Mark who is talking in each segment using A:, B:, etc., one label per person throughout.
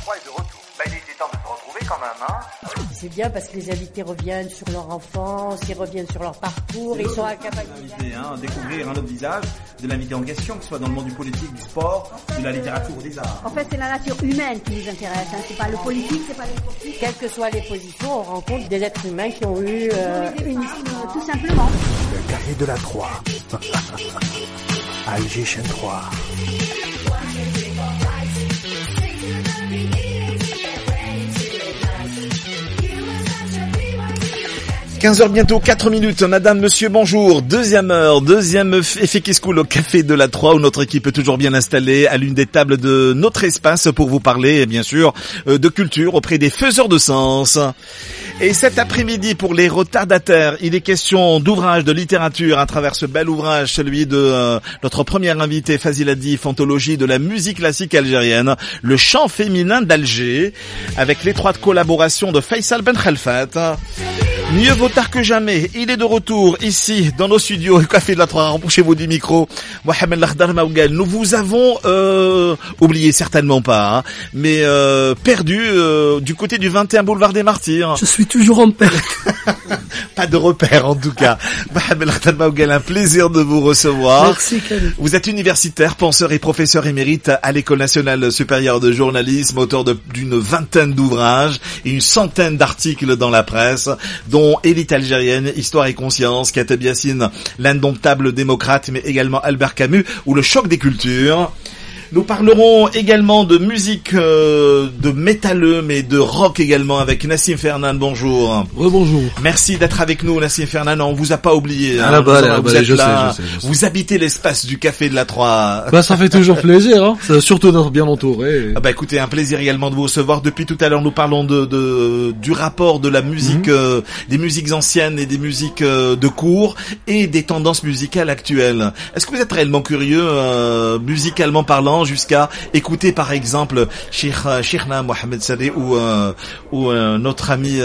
A: 3 est de retour. Il était temps de se retrouver quand même, hein.
B: C'est bien parce que les invités reviennent sur leur enfance, ils reviennent sur leur parcours, ils sont capables
C: de découvrir un autre visage de l'invité en question, que ce soit dans le monde du politique, du sport, de la littérature ou des arts.
D: En fait, c'est la nature humaine qui nous intéresse, hein. C'est pas le politique, c'est pas les sportifs.
B: Quelles que soient les positions, on rencontre des êtres humains qui ont eu
D: une tout simplement.
E: Le café de la 3. Alger chaîne 3.
C: 15h bientôt, 4 minutes. Madame, monsieur, bonjour. Deuxième heure, deuxième effet qui se coule au café de la 3 où notre équipe est toujours bien installée à l'une des tables de notre espace pour vous parler, bien sûr, de culture auprès des faiseurs de sens. Et cet après-midi, pour les retardataires, il est question d'ouvrage, de littérature à travers ce bel ouvrage, celui de notre premier invité, Fazil Adif, anthologie de la musique classique algérienne, le chant féminin d'Alger, avec l'étroite collaboration de Faisal Ben Khalfat. Mieux vaut tard que jamais. Il est de retour ici dans nos studios au Café de la 3. Rapprochez-vous du micro. Mohamed Lakhdar Maougal. Nous vous avons oublié certainement pas, hein, mais perdu du côté du 21 boulevard des Martyrs.
E: Je suis toujours en perte.
C: Pas de repère en tout cas. Mohamed Lakhdar Maougal, un plaisir de vous recevoir.
E: Merci Khalid.
C: Vous êtes universitaire, penseur et professeur émérite à l'École nationale supérieure de journalisme, auteur d'une vingtaine d'ouvrages et une centaine d'articles dans la presse, dont Élite algérienne, Histoire et conscience, Kateb Yassine, l'indomptable démocrate, mais également Albert Camus, ou le choc des cultures. Nous parlerons également de musique, de métalleux, mais de rock également avec Nassim Fernand. Bonjour.
E: Rebonjour.
C: Merci d'être avec nous, Nassim Fernand. On vous a pas oublié.
E: Ah, hein.
C: Vous êtes là.
E: Je sais.
C: Vous habitez l'espace du Café de la 3.
E: Bah, ça fait toujours plaisir, hein. Surtout d'être bien entouré.
C: Ah bah écoutez, un plaisir également de vous recevoir. Depuis tout à l'heure, nous parlons du rapport de la musique, des musiques anciennes et des musiques de cours et des tendances musicales actuelles. Est-ce que vous êtes réellement curieux, musicalement parlant, jusqu'à écouter par exemple Cheikhna Mohamed Saleh ou notre ami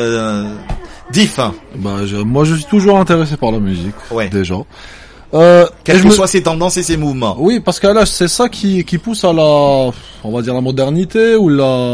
C: Dif?
E: Bah, moi je suis toujours intéressé par la musique,
C: ouais.
E: Déjà.
C: Quelles que soient ses tendances et ses mouvements.
E: Oui, parce qu'à l'âge, c'est ça qui pousse à on va dire la modernité ou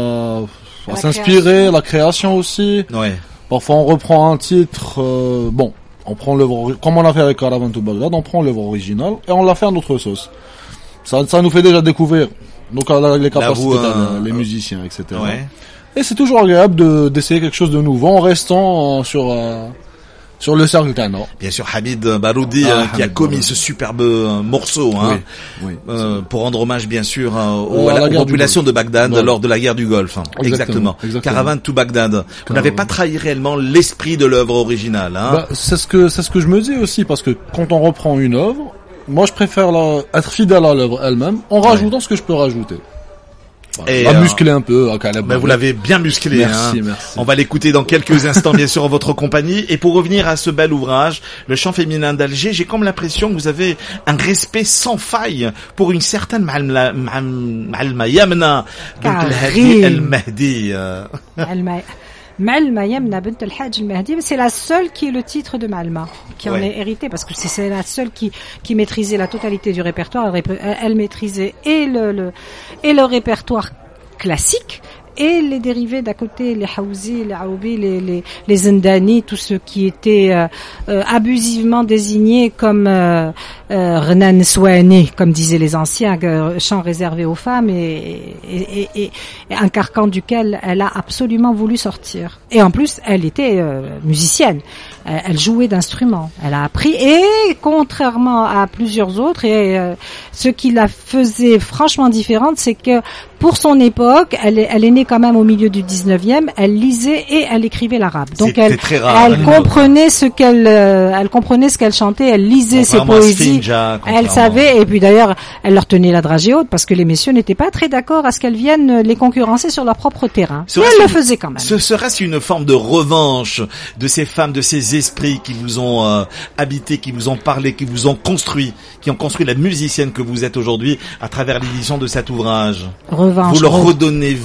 E: à s'inspirer, la création aussi.
C: Ouais.
E: Parfois on reprend un titre, on prend l'œuvre, comme on a fait avec Caravan to Bagdad, on prend l'œuvre originale et on la fait à notre sauce. Ça nous fait déjà découvrir donc les capacités, les musiciens, etc.
C: Ouais.
E: Et c'est toujours agréable d'essayer quelque chose de nouveau en restant sur le cercle Tana.
C: Bien sûr, Hamid Baroudi qui a commis ce superbe morceau, hein,
E: oui,
C: pour rendre hommage bien sûr aux populations de Bagdad lors de la guerre du Golfe. Exactement. Caravan to Bagdad. Vous n'avez pas trahi réellement l'esprit de l'œuvre originale, hein.
E: Bah, c'est ce que je me dis aussi, parce que quand on reprend une œuvre, moi je préfère être fidèle à l'œuvre elle-même en rajoutant ce que je peux rajouter. Et muscler un peu.
C: Mais vous l'avez bien musclé.
E: Merci.
C: On va l'écouter dans quelques instants, bien sûr, en votre compagnie. Et pour revenir à ce bel ouvrage, Le chant féminin d'Alger, j'ai comme l'impression que vous avez un respect sans faille pour une certaine Malma Yamna Bint El-Mahdi.
F: Malma Yamna Bint El-Hadj El-Mahdi, c'est la seule qui est le titre de Malma, qui en est hérité, parce que c'est la seule qui maîtrisait la totalité du répertoire. Elle maîtrisait et le répertoire classique et les dérivés d'à côté, les Haouzi, les Aoubi, les Zendani, tout ce qui était abusivement désigné comme Renan Souani, comme disaient les anciens, chant réservé aux femmes et un carcan duquel elle a absolument voulu sortir. Et en plus, elle était musicienne. Elle jouait d'instruments. Elle a appris et contrairement à plusieurs autres, ce qui la faisait franchement différente, c'est que pour son époque, elle est née quand même au milieu du 19e, elle lisait et elle écrivait l'arabe. Donc elle comprenait ce qu'elle chantait, elle lisait ses poésies, elle savait, et puis d'ailleurs, elle leur tenait la dragée haute parce que les messieurs n'étaient pas très d'accord à ce qu'elles viennent les concurrencer sur leur propre terrain. Mais elle le faisait quand même.
C: Ce serait-ce une forme de revanche de ces femmes, de ces esprits qui vous ont habité, qui vous ont parlé, qui vous ont construit, qui ont construit la musicienne que vous êtes aujourd'hui à travers l'édition de cet ouvrage?
F: Revanche.
C: Vous leur redonnez vie, vous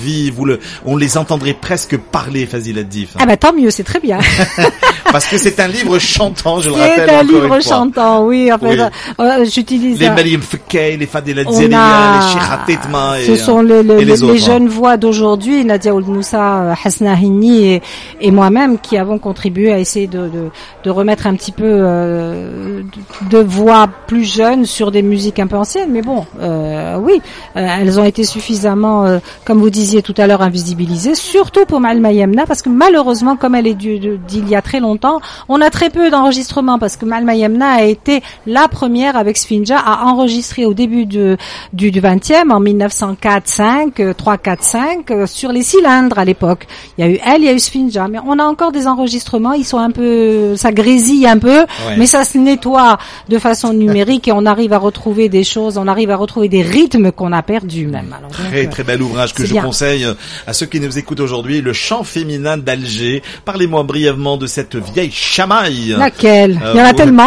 C: on les entendrait presque parler, Fazila Dif.
F: Ah bah tant mieux, c'est très bien.
C: Parce que c'est un livre chantant, je le rappelle.
F: C'est un
C: encore
F: livre
C: une fois.
F: chantant, oui. Enfin,
C: Oui.
F: j'utilise
C: Les Mariam Fekay, les Fadela
F: On
C: Dzeria,
F: a-
C: les Sheikha Tetma
F: ce sont
C: et les autres.
F: les jeunes voix d'aujourd'hui, Nadia Ould Moussa, Hasna Hinni et moi-même qui avons contribué à essayer de remettre un petit peu de voix plus jeunes sur des musiques un peu anciennes. Mais bon, oui, elles ont été suffisamment, comme vous disiez tout à l'heure, invisibilisées, surtout pour Malma Yemna, parce que malheureusement, comme elle est d'il y a très longtemps, on a très peu d'enregistrements, parce que Malma Yemna a été la première avec Sfinja à enregistrer au début du 20e, en 1904-5, 3-4-5, sur les cylindres à l'époque. Il y a eu elle, il y a eu Sfinja, mais on a encore des enregistrements, ils sont un peu, ça grésille un peu, mais ça se nettoie de façon numérique et on arrive à retrouver des choses, on arrive à retrouver des rythmes qu'on a perdus même. Alors,
C: Très très bel ouvrage que je
F: bien.
C: conseille à ceux qui nous écoutent aujourd'hui, Le chant féminin d'Alger. Parlez-moi brièvement de cette vieille chamaille.
F: Laquelle? Il y en a tellement.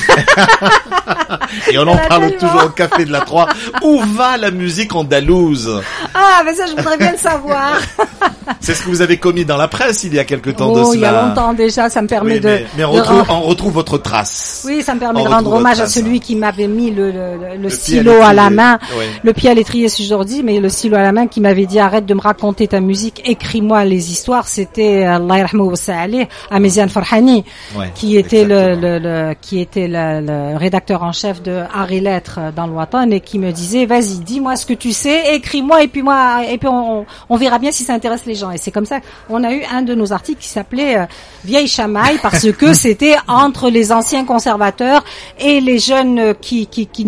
C: Et on en parle toujours au Café de la Troie. Où va la musique andalouse?
F: Ah, mais ça, je voudrais bien le savoir.
C: C'est ce que vous avez commis dans la presse il y a quelque temps de
F: Oh,
C: cela.
F: il y a longtemps déjà, ça me permet
C: Oui, mais on retrouve votre trace.
F: Oui, ça me permet
C: On
F: de rendre
C: retrouve
F: hommage à
C: votre trace.
F: celui qui m'avait mis le
C: pied
F: stylo à la
C: l'étrier.
F: main,
C: Oui.
F: le pied à l'étrier si j'ose dire, mais le stylo à la main qui m'avait dit arrête de me raconter ta musique, écris-moi les histoires. C'était Allah yarhamou wa sa'alih, Améziane Farhani,
C: Ouais,
F: qui était
C: exactement.
F: le rédacteur en chef de Harry Lettres dans le Watan et qui me disait vas-y, dis-moi ce que tu sais, écris-moi et puis on verra bien si ça intéresse les gens. Et c'est comme ça on a eu un de nos articles qui s'appelait Vieille chamaille parce que c'était entre les anciens conservateurs et les jeunes qui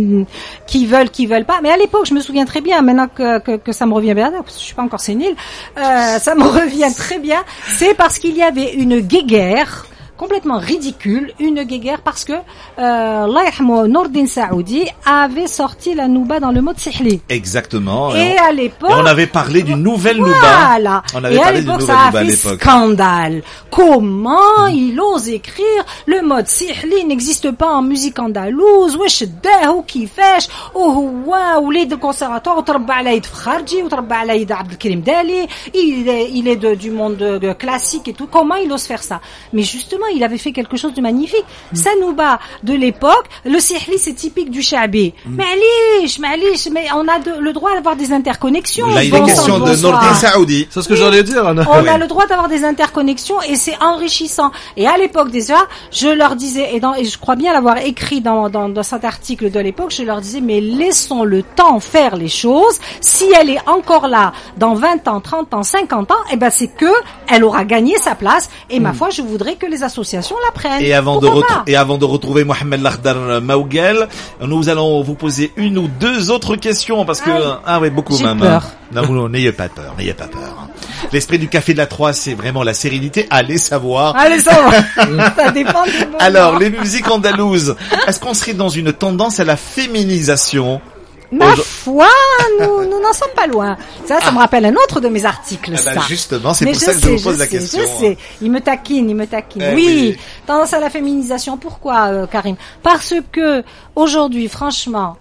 F: veulent pas. Mais à l'époque, je me souviens très bien, maintenant que ça me revient bien, parce que je suis pas encore sénile, ça me revient très bien, c'est parce qu'il y avait une guéguerre complètement ridicule, une guéguerre parce que Allah yarhamou Nourdine Saoudi avait sorti la nouba dans le mode sihli.
C: Exactement.
F: Et à l'époque,
C: on avait parlé d'une nouvelle nouba.
F: Voilà.
C: On avait
F: Et à
C: parlé d'une
F: l'époque,
C: nouvelle
F: ça a
C: nouba à
F: fait
C: l'époque.
F: scandale. Comment il ose écrire le mode sihli n'existe pas en musique andalouse. Wesh dahu kifesh وهو وليد الكونسيرفاتوار وتربى على يد فخارجي وتربى على يد عبد الكريم دالي. Il est du monde classique et tout. Comment il ose faire ça? Mais justement, il avait fait quelque chose de magnifique. Sanouba de l'époque, le sihli c'est typique du Sha'bi. Malish, mais on a le droit d'avoir des interconnexions.
C: Là, il est
F: Bon
C: question
F: sang,
C: de
F: bonsoir.
C: Nourdine Saoudi.
E: C'est ce que j'allais dire, Anna.
F: On a le droit d'avoir des interconnexions et c'est enrichissant. Et à l'époque déjà, je leur disais, et je crois bien l'avoir écrit dans cet article de l'époque, je leur disais, mais laissons le temps faire les choses. Si elle est encore là dans 20 ans, 30 ans, 50 ans, eh ben c'est que elle aura gagné sa place. Et ma foi, je voudrais que les associations la prennent.
C: Et avant
F: Pourquoi
C: de retrouver Mohamed Lakhdar Maouguel, nous allons vous poser une ou deux autres questions parce que oui, beaucoup
F: j'ai
C: même.
F: peur.
C: Non, n'ayez pas peur. L'esprit du Café de la Troie, c'est vraiment la sérénité. Allez savoir.
F: Allez, ça va. Ça dépend du moment.
C: Alors, les musiques andalouses, est-ce qu'on serait dans une tendance à la féminisation?
F: Ma foi, nous n'en sommes pas loin. Ça me rappelle un autre de mes articles,
C: Ah bah,
F: ça.
C: justement, c'est
F: Mais
C: pour ça que je vous pose la question.
F: Je sais, il me taquine.
C: Oui.
F: Tendance à la féminisation. Pourquoi, Karim? Parce que aujourd'hui, franchement,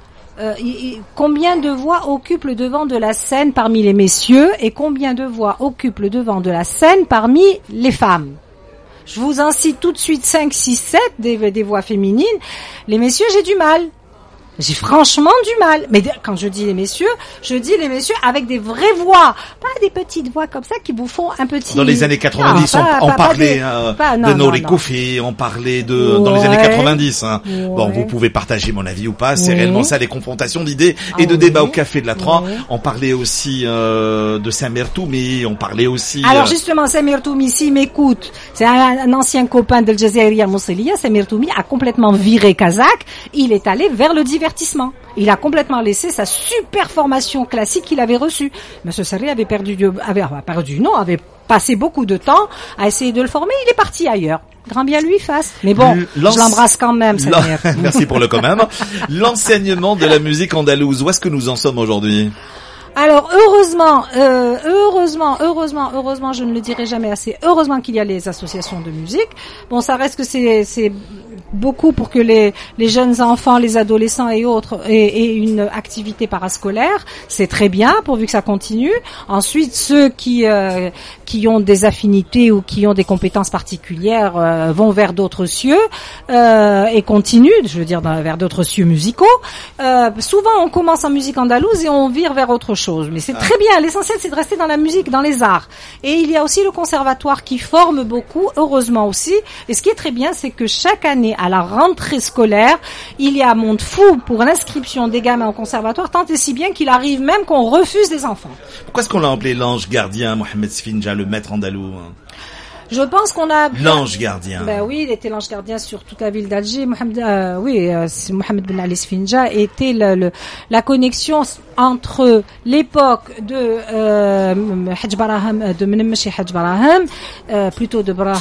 F: combien de voix occupent le devant de la scène parmi les messieurs et combien de voix occupent le devant de la scène parmi les femmes? Je vous en cite tout de suite 5, 6, 7 des voix féminines. Les messieurs, j'ai du mal. J'ai franchement du mal. Mais quand je dis les messieurs avec des vraies voix. Pas des petites voix comme ça qui vous font un petit...
C: Dans les années 90, on parlait de Nouri Koufi, on parlait dans les années 90. Hein.
F: Ouais.
C: Bon, vous pouvez partager mon avis ou pas, c'est
F: Oui.
C: réellement ça, les confrontations d'idées et de débats au Café de la Troie. On parlait aussi de Samir Toumi, on parlait aussi...
F: Alors justement, Samir Toumi, s'il m'écoute, c'est un ancien copain de Jazairiya Mousselia. Samir Toumi a complètement viré kazakh. Il est allé vers le divertissement. Il a complètement laissé sa super formation classique qu'il avait reçue. Monsieur Sarri avait avait passé beaucoup de temps à essayer de le former. Il est parti ailleurs. Grand bien lui fasse. Mais bon, je l'embrasse quand même, Samir.
C: Merci pour le quand même. L'enseignement de la musique andalouse, où est-ce que nous en sommes aujourd'hui?
F: Alors heureusement, je ne le dirai jamais assez. Heureusement qu'il y a les associations de musique. Bon, ça reste que c'est beaucoup pour que les jeunes enfants, les adolescents et autres aient une activité parascolaire. C'est très bien pourvu que ça continue. Ensuite, ceux qui ont des affinités ou qui ont des compétences particulières vont vers d'autres cieux et continuent, je veux dire vers d'autres cieux musicaux. Souvent, on commence en musique andalouse et on vire vers autre chose. Mais c'est très bien. L'essentiel, c'est de rester dans la musique, dans les arts. Et il y a aussi le conservatoire qui forme beaucoup, heureusement aussi. Et ce qui est très bien, c'est que chaque année, à la rentrée scolaire, il y a un monde fou pour l'inscription des gamins au conservatoire, tant et si bien qu'il arrive même qu'on refuse des enfants.
C: Pourquoi est-ce qu'on l'a appelé l'ange gardien, Mohamed Sfinja, le maître andalou?
F: Je pense qu'on a...
C: L'ange gardien.
F: Ben oui, il était l'ange gardien sur toute la ville d'Alger. Mohamed Ben Ali Sfinja était la connexion entre l'époque de Hadj Baraham, de Menmesh et Hadj Baraham, plutôt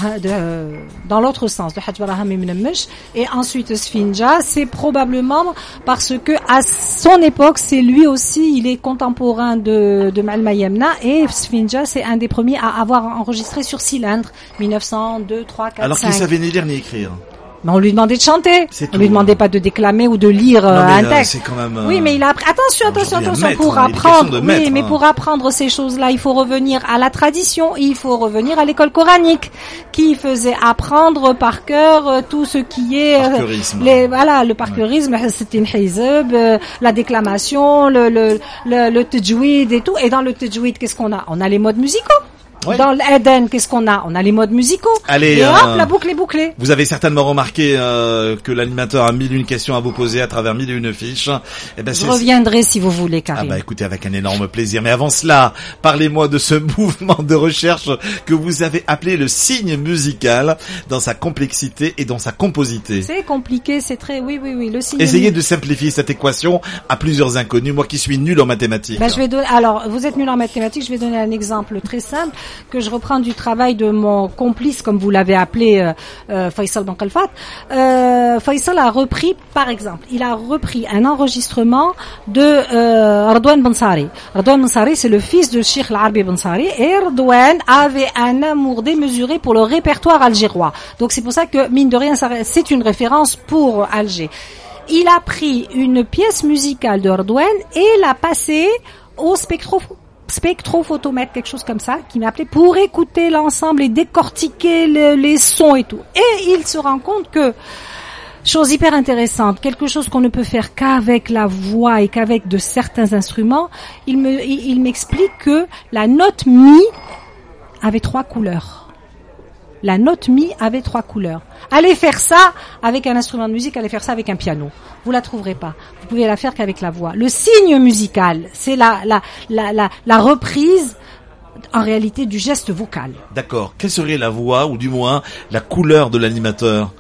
F: dans l'autre sens, de Hadj Baraham et Menmesh, et ensuite Sfinja. C'est probablement parce que à son époque, c'est lui aussi, il est contemporain de Malma Yemna, et Sfinja, c'est un des premiers à avoir enregistré sur cylindre. 1900, 2, 3, 4,
C: Alors
F: 5.
C: qu'il savait ni lire ni écrire.
F: Mais on lui demandait de chanter.
C: C'est
F: on lui demandait pas de déclamer ou de lire un texte.
C: C'est quand même,
F: oui, mais il a appris. Attention.
C: Maître,
F: pour apprendre. Mais pour apprendre ces choses-là, il faut revenir à la tradition. Il faut revenir à l'école coranique, qui faisait apprendre par cœur tout ce qui est le parcourisme, c'était une hizb, la déclamation, le tajwid et tout. Et dans le tajwid, qu'est-ce qu'on a? On a les modes musicaux. Oui. Dans l'Eden, qu'est-ce qu'on a? On a les modes musicaux.
C: Allez,
F: et hop, la boucle est bouclée.
C: Vous avez certainement remarqué que l'animateur a 1001 questions à vous poser à travers 1001 fiches. Eh ben,
F: je reviendrai si vous voulez, Karim.
C: Ah bah écoutez, avec un énorme plaisir. Mais avant cela, parlez-moi de ce mouvement de recherche que vous avez appelé le signe musical, dans sa complexité et dans sa composité.
F: C'est compliqué, c'est très... Oui, le signe...
C: Essayez de simplifier cette équation à plusieurs inconnus. Moi qui suis nul en mathématiques.
F: Ben, alors, vous êtes nul en mathématiques, je vais donner un exemple très simple que je reprends du travail de mon complice, comme vous l'avez appelé, Faisal Ben Khalfat. Faisal a repris, par exemple, un enregistrement de Ardouane Bensari. Ardouane Bensari, c'est le fils de Cheikh Al-Arbi Bensari, et Ardouane avait un amour démesuré pour le répertoire algérois. Donc c'est pour ça que, mine de rien, c'est une référence pour Alger. Il a pris une pièce musicale de Ardouane et l'a passée au spectrophotomètre, quelque chose comme ça, qui m'a appelé pour écouter l'ensemble et décortiquer les sons et tout. Et il se rend compte que, chose hyper intéressante, quelque chose qu'on ne peut faire qu'avec la voix et qu'avec de certains instruments, il m'explique que la note mi avait 3 couleurs. La note mi avait 3 couleurs. Allez faire ça avec un instrument de musique, allez faire ça avec un piano. Vous la trouverez pas. Vous pouvez la faire qu'avec la voix. Le signe musical, c'est la reprise, en réalité, du geste vocal.
C: D'accord. Quelle serait la voix, ou du moins, la couleur de l'animateur?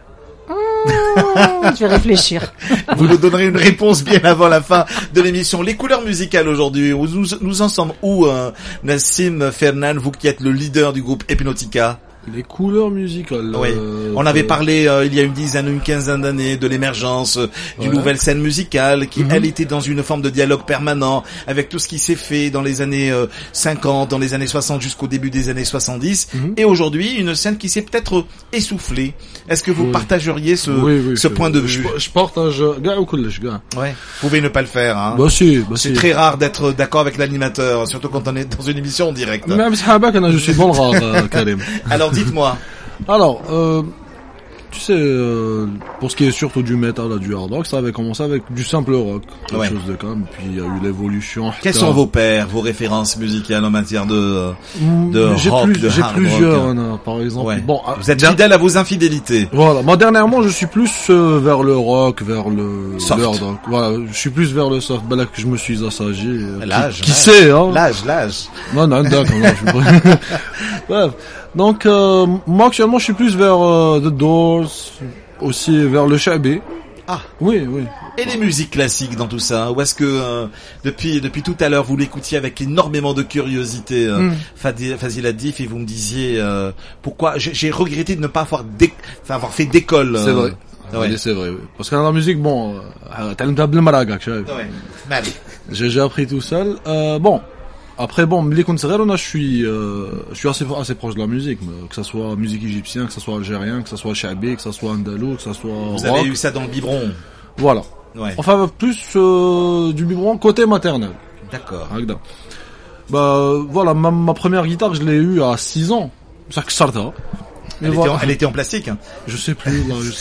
F: Je vais réfléchir.
C: Vous nous donnerez une réponse bien avant la fin de l'émission. Les couleurs musicales aujourd'hui, nous en sommes où, Nassim Fernan, vous qui êtes le leader du groupe Hypnotica?
E: Les couleurs musicales.
C: Oui. On avait parlé il y a une quinzaine d'années de l'émergence d'une nouvelle scène musicale qui, elle, était dans une forme de dialogue permanent avec tout ce qui s'est fait dans les années 50, dans les années 60 jusqu'au début des années 70. Et aujourd'hui, une scène qui s'est peut-être essoufflée. Est-ce que vous partageriez ce point de vue?
E: Je partage.
C: Ouais. Vous pouvez ne pas le faire, hein. C'est très rare d'être d'accord avec l'animateur, surtout quand on est dans une émission en direct.
E: Même si je suis bon rare, Karim.
C: Alors dites-moi.
E: Alors, tu sais, pour ce qui est surtout du metal et du hard rock, ça avait commencé avec du simple rock, quelque chose de calme, puis il y a eu l'évolution.
C: Quels sont vos pairs, vos références musicales en matière de rock, de
E: j'ai
C: hard
E: plusieurs,
C: rock?
E: Par exemple.
C: Ouais.
E: Bon,
C: vous êtes fidèle à vos infidélités.
E: Voilà. Moi, dernièrement, je suis plus vers le rock, vers le hard rock. Voilà, je suis plus vers le soft. Ben là que je me suis assagi. Qui sait, hein?
C: L'âge.
E: Non, d'accord, non, bref. Donc, moi, actuellement, je suis plus vers The Doors, aussi vers le Shabi.
C: Ah.
E: Oui.
C: Et les musiques classiques dans tout ça? Ou est-ce que, depuis tout à l'heure, vous l'écoutiez avec énormément de curiosité, Fazil Adif, et vous me disiez, pourquoi, j'ai regretté de ne pas avoir fait d'école.
E: C'est vrai.
C: Ouais.
E: C'est vrai, oui. Parce que dans la musique, bon, t'as une table maraga, tu vois.
C: Ouais. Mal.
E: J'ai appris tout seul. Bon, après bon, ملي كنت صغير انا je suis assez proche de la musique, que ça soit musique égyptienne, que ça soit algérien, que ça soit chabi, que ça soit andalou, que ça soit
C: Vous
E: rock.
C: avez eu ça dans le biberon.
E: Voilà.
C: Ouais.
E: Enfin plus du biberon côté maternel.
C: D'accord.
E: هكذا. Bah voilà, ma première guitare, je l'ai eue à 6 ans. Ça que ça.
C: Elle était en plastique. Hein.
E: Je sais plus.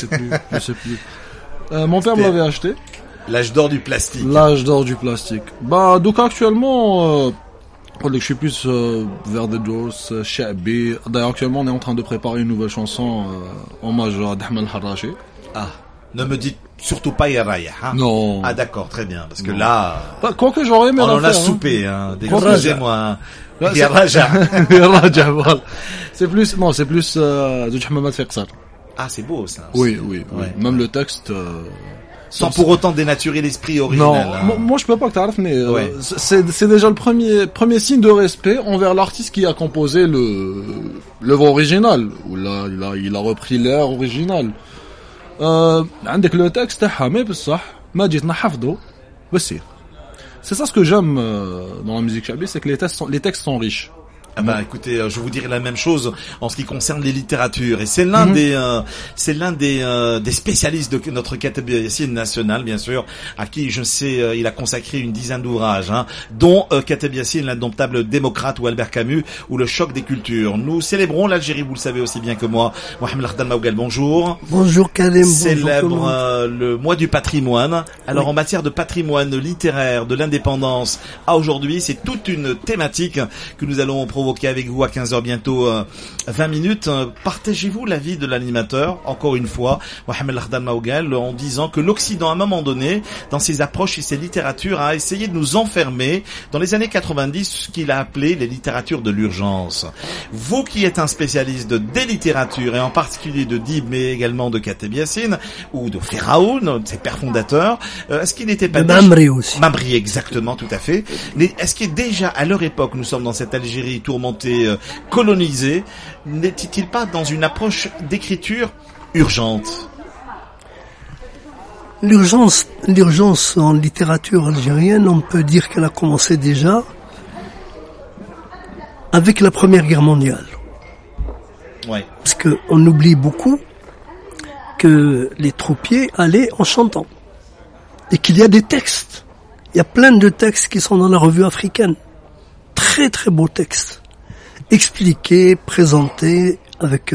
E: Mon père me l'avait acheté.
C: L'âge d'or du plastique.
E: L'âge d'or du plastique. Bah donc actuellement, je suis plus vers The Doors, Sha'bi. D'ailleurs actuellement on est en train de préparer une nouvelle chanson hommage à Ahmed Harrachi.
C: Ah, ne me dites surtout pas Yaraya. Hein.
E: Non.
C: Ah d'accord, très bien, parce que là,
E: Bah, quoi que j'aurais aimé
C: on
E: la
C: en a
E: faire,
C: soupé. Hein.
E: Raja.
C: Excusez-moi.
E: Ouais,
C: Yaraja.
E: Raja, voilà. C'est plus de Hamad Fiqsar.
C: Ah, c'est beau ça.
E: Oui.
C: Ouais.
E: Même le texte.
C: Sans pour autant dénaturer l'esprit original.
E: Non,
C: Hein.
E: moi je peux pas que t'arrêtes, mais
C: Ouais.
E: c'est déjà le premier signe de respect envers l'artiste qui a composé l'œuvre originale. Où là, il a repris l'air original. عندك le texte تاعها mais بصح ما جيت نحفظه بس. C'est ça ce que j'aime dans la musique chabi, c'est que les textes sont riches.
C: Ah bah écoutez, je vous dirai la même chose en ce qui concerne les littératures, et c'est l'un des spécialistes de notre Kateb Yassine national, bien sûr, à qui je sais il a consacré une dizaine d'ouvrages, hein, dont Kateb Yassine, l'indomptable démocrate, ou Albert Camus, ou le choc des cultures. Nous célébrons l'Algérie, vous le savez aussi bien que moi. Mohamed Lardal Maougal, bonjour.
G: Bonjour Karim.
C: Célèbre le mois du patrimoine. Alors en matière de patrimoine littéraire, de l'indépendance à aujourd'hui, c'est toute une thématique que nous allons provoquer avec vous à 15h bientôt 20 minutes. Partagez-vous l'avis de l'animateur, encore une fois, Mohamed Lardal Maougal, en disant que l'Occident, à un moment donné, dans ses approches et ses littératures, a essayé de nous enfermer dans les années 90, ce qu'il a appelé les littératures de l'urgence. Vous qui êtes un spécialiste des littératures, et en particulier de Dib, mais également de Kateb Yassine, ou de Pharaon, ses pères fondateurs, est-ce qu'il n'était pas...
G: De Mamri aussi.
C: Mamri, exactement, tout à fait. Mais est-ce que déjà, à leur époque, nous sommes dans cette Algérie tourmentée, colonisée, n'était-il pas dans une approche d'écriture urgente?
G: L'urgence en littérature algérienne, on peut dire qu'elle a commencé déjà avec la Première Guerre mondiale.
C: Ouais.
G: Parce que on oublie beaucoup que les troupiers allaient en chantant. Et qu'il y a des textes. Il y a plein de textes qui sont dans la revue africaine. Très très beaux textes. Expliqués, présentés avec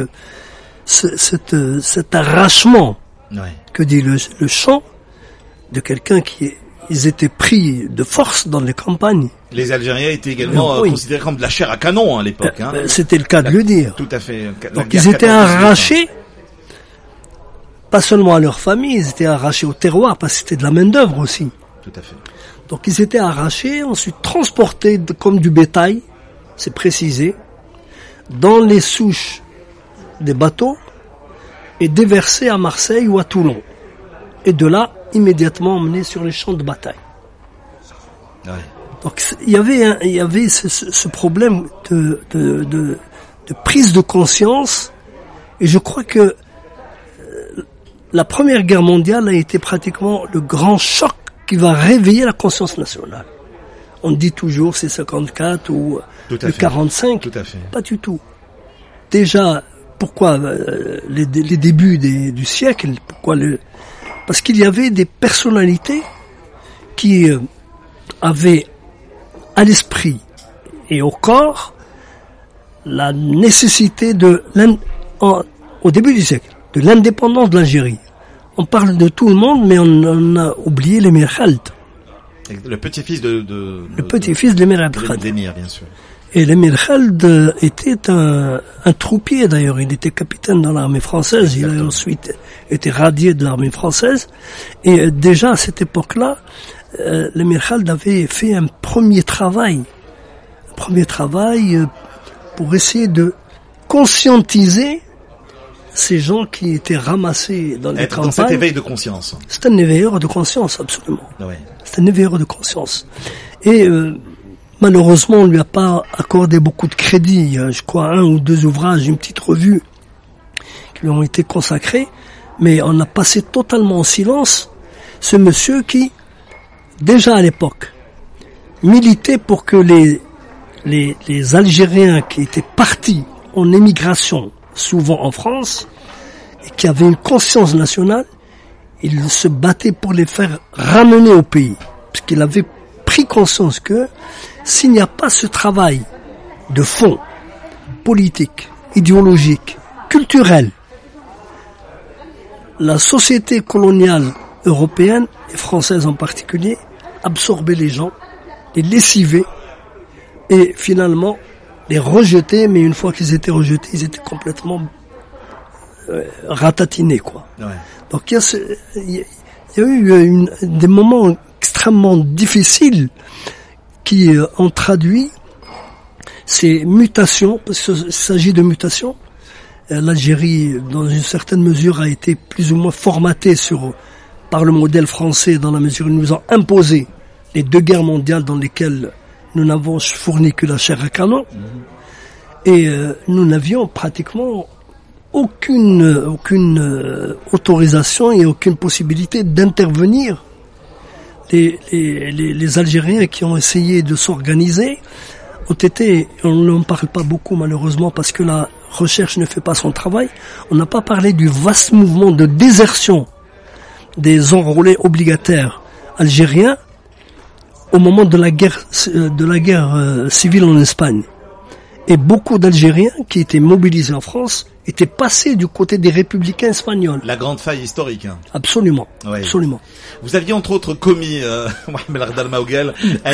G: cet arrachement que dit le chant de quelqu'un ils étaient pris de force dans les campagnes.
C: Les Algériens étaient également considérés comme de la chair à canon à l'époque. Hein.
G: C'était le cas de le dire.
C: Tout à fait.
G: Donc ils étaient arrachés, pas seulement à leur famille, ils étaient arrachés au terroir, parce que c'était de la main-d'œuvre aussi.
C: Tout à fait.
G: Donc ils étaient arrachés, ensuite transportés comme du bétail, c'est précisé, dans les souches des bateaux et déversés à Marseille ou à Toulon. Et de là, immédiatement emmenés sur les champs de bataille.
C: Ouais.
G: Donc il y avait ce problème de prise de conscience, et je crois que la Première Guerre mondiale a été pratiquement le grand choc qui va réveiller la conscience nationale. On dit toujours c'est 54 ou le 45.
C: Tout à fait.
G: Pas du tout. Déjà, pourquoi les débuts du siècle? Parce qu'il y avait des personnalités qui avaient à l'esprit et au corps la nécessité au début du siècle, de l'indépendance de l'Algérie. On parle de tout le monde, mais on a oublié l'émir Khaled.
C: Le petit-fils de
G: l'émir Khaled.
C: L'émir, bien sûr.
G: Et l'émir Khaled était un troupier d'ailleurs. Il était capitaine dans l'armée française. Exactement. Il a ensuite été radié de l'armée française. Et déjà à cette époque-là, l'émir Khaled avait fait un premier travail pour essayer de conscientiser ces gens qui étaient ramassés dans les campagnes.
C: Dans cet éveil de conscience.
G: C'est un éveilleur de conscience, absolument.
C: Ouais.
G: C'est un éveilleur de conscience. Et malheureusement, on lui a pas accordé beaucoup de crédit. Il y a, je crois, 1 ou 2 ouvrages, une petite revue qui lui ont été consacrés. Mais on a passé totalement en silence ce monsieur qui, déjà à l'époque, milité pour que les Algériens qui étaient partis en émigration, souvent en France, et qui avaient une conscience nationale, il se battait pour les faire ramener au pays. Parce qu'il avait pris conscience que s'il n'y a pas ce travail de fond, politique, idéologique, culturel, la société coloniale européenne, et française en particulier, absorbait les gens, les lessivait, et finalement les rejeter, mais une fois qu'ils étaient rejetés, ils étaient complètement ratatinés, quoi. Ouais. Donc il y a eu des moments extrêmement difficiles qui ont traduit ces mutations, parce qu'il s'agit de mutations. L'Algérie, dans une certaine mesure, a été plus ou moins formatée par le modèle français, dans la mesure où ils nous ont imposé les 2 guerres mondiales dans lesquelles nous n'avons fourni que la chair à canon. Et nous n'avions pratiquement aucune autorisation et aucune possibilité d'intervenir. Les Algériens qui ont essayé de s'organiser ont été, on n'en parle pas beaucoup malheureusement parce que la recherche ne fait pas son travail, on n'a pas parlé du vaste mouvement de désertion des enrôlés obligataires algériens au moment de la guerre civile en Espagne. Et beaucoup d'Algériens qui étaient mobilisés en France étaient passés du côté des républicains espagnols.
C: La grande faille historique. Hein.
G: Absolument, oui. Absolument.
C: Vous aviez entre autres commis, Mohamed Ardal Maougal,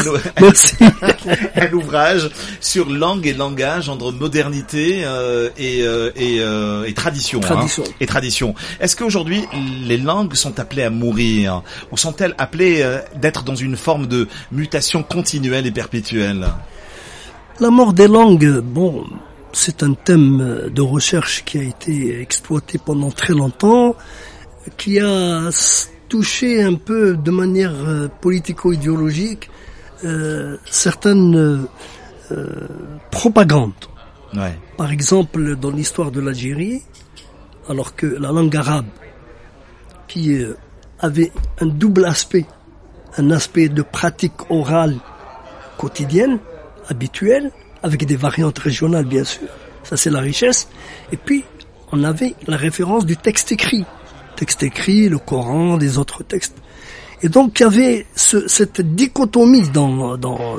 C: un ouvrage sur langue et langage entre modernité et tradition.
G: Tradition.
C: Et tradition. Est-ce qu'aujourd'hui les langues sont appelées à mourir ou sont-elles appelées d'être dans une forme de mutation continuelle et perpétuelle?
G: La mort des langues, bon, c'est un thème de recherche qui a été exploité pendant très longtemps, qui a touché un peu de manière politico-idéologique certaines propagandes. Ouais. Par exemple, dans l'histoire de l'Algérie, alors que la langue arabe, qui avait un double aspect, un aspect de pratique orale quotidienne, habituelle, avec des variantes régionales bien sûr, ça c'est la richesse, et puis on avait la référence du texte écrit, le Coran, des autres textes, et donc il y avait cette dichotomie dans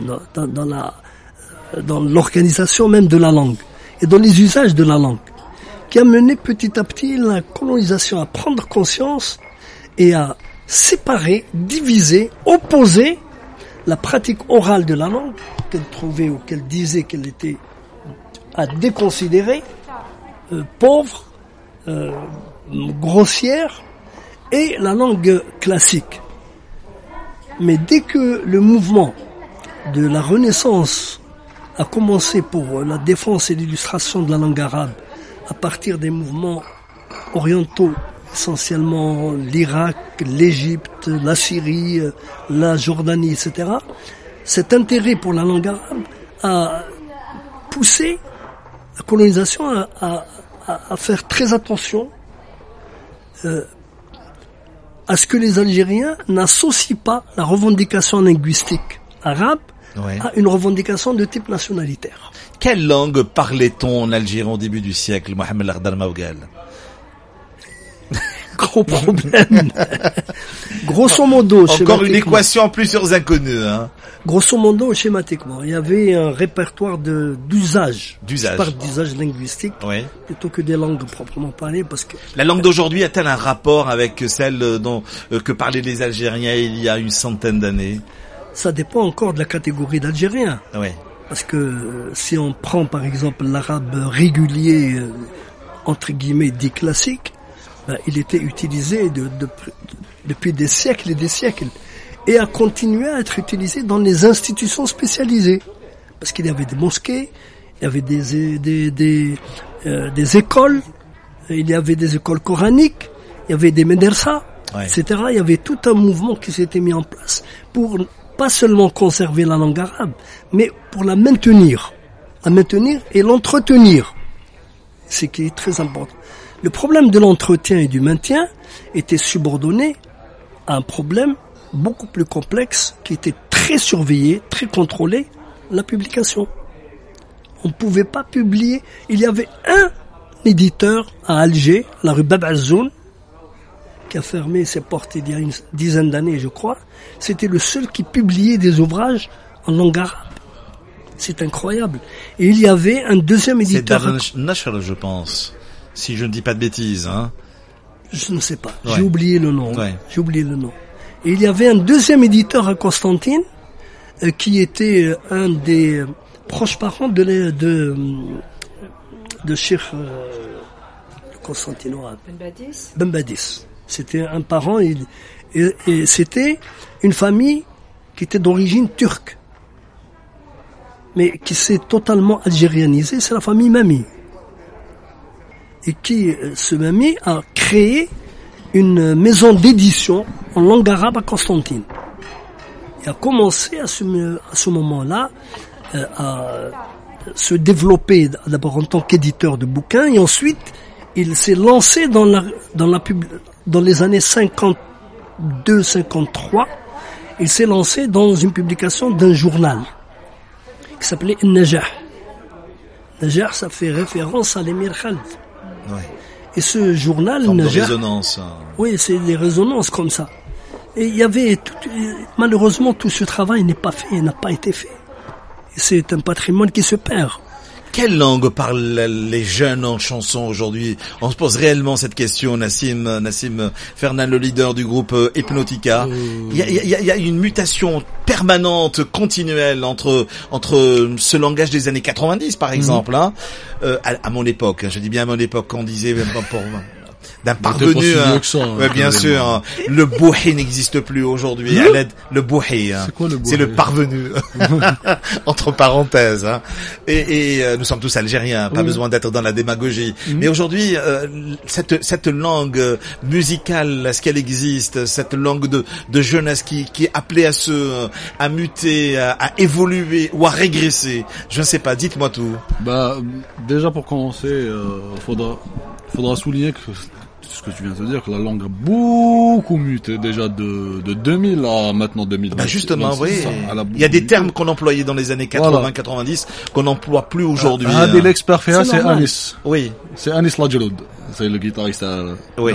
G: l'organisation même de la langue, et dans les usages de la langue, qui a mené petit à petit la colonisation à prendre conscience et à séparer, diviser, opposer la pratique orale de la langue, qu'elle trouvait ou qu'elle disait qu'elle était à déconsidérer, pauvre, grossière, et la langue classique. Mais dès que le mouvement de la Renaissance a commencé pour la défense et l'illustration de la langue arabe, à partir des mouvements orientaux, essentiellement l'Irak, l'Égypte, la Syrie, la Jordanie, etc. Cet intérêt pour la langue arabe a poussé la colonisation à faire très attention à ce que les Algériens n'associent pas la revendication linguistique arabe à une revendication de type nationalitaire.
C: Quelle langue parlait-on en Algérie au début du siècle, Mohamed Ardal Maougal?
G: Gros problème. Grosso modo,
C: encore une équation en plusieurs inconnus, hein.
G: Grosso modo, schématiquement, il y avait un répertoire d'usage. Je parle d'usage linguistique, plutôt que des langues proprement parlées, parce que
C: la langue d'aujourd'hui a-t-elle un rapport avec celle que parlaient les Algériens il y a une centaine d'années?
G: Ça dépend encore de la catégorie d'Algériens.
C: Oui.
G: Parce que si on prend par exemple l'arabe régulier, entre guillemets, dit classique, il était utilisé depuis des siècles et des siècles, et a continué à être utilisé dans les institutions spécialisées, parce qu'il y avait des mosquées, il y avait des écoles, il y avait des écoles coraniques, il y avait des médersas, etc. Il y avait tout un mouvement qui s'était mis en place pour pas seulement conserver la langue arabe, mais pour la maintenir et l'entretenir, ce qui est très important. Le problème de l'entretien et du maintien était subordonné à un problème beaucoup plus complexe qui était très très surveillé, très contrôlé la publication. On pouvait pas publier. Il y avait un éditeur à Alger, la rue Bab Azoun, qui a fermé ses portes il y a une dizaine d'années, je crois. C'était le seul qui publiait des ouvrages en langue arabe. C'est incroyable. Et il y avait un deuxième éditeur.
C: C'est Dar Nashr, je pense. Si je ne dis pas de bêtises, hein.
G: Je ne sais pas.
C: Ouais.
G: J'ai oublié le nom.
C: Ouais.
G: J'ai oublié le nom. Et il y avait un deuxième éditeur à Constantine, qui était un des proches parents de Cheikh Constantinois. Ben Badis. C'était un parent et c'était une famille qui était d'origine turque, mais qui s'est totalement algérianisée. C'est la famille Mami. Et ce Mami a créé une maison d'édition en langue arabe à Constantine. Il a commencé à ce moment-là à se développer d'abord en tant qu'éditeur de bouquins, et ensuite il s'est lancé dans les années 52-53. Il s'est lancé dans une publication d'un journal qui s'appelait Najah. Najah, ça fait référence à l'émir Khaled.
C: Ouais.
G: Et ce journal,
C: Forme de
G: Najah,
C: résonance.
G: oui, c'est des résonances comme ça. Et il y avait malheureusement tout ce travail n'a pas été fait. Et c'est un patrimoine qui se perd.
C: Quelle langue parlent les jeunes en chanson aujourd'hui? On se pose réellement cette question, Nassim Fernand, le leader du groupe Hypnotica. Il y a une mutation permanente, continuelle entre ce langage des années 90, par exemple, hein. À mon époque, je dis bien à mon époque, on disait d'un parvenu, hein. Ouais, bien sûr, hein. Le bouhi n'existe plus aujourd'hui. Le bouhi, hein.
E: C'est quoi le bouhi?
C: C'est le parvenu. Entre parenthèses, hein. Et nous sommes tous algériens, pas besoin d'être dans la démagogie. Mais aujourd'hui, cette langue musicale, est-ce qu'elle existe? Cette langue de jeunesse qui est appelée à muter, à évoluer ou à régresser? Je ne sais pas, dites-moi tout.
E: Bah, déjà pour commencer, faudra souligner que ce que tu viens de dire, que la langue a beaucoup muté déjà de 2000 à maintenant 2020.
C: Bah justement, oui. Il y a des termes qu'on employait dans les années 80, 90, qu'on n'emploie plus aujourd'hui.
E: Un des l'expert fait c'est Anis.
C: Oui.
E: C'est Anis Lajaloud. C'est le guitariste.
C: Oui.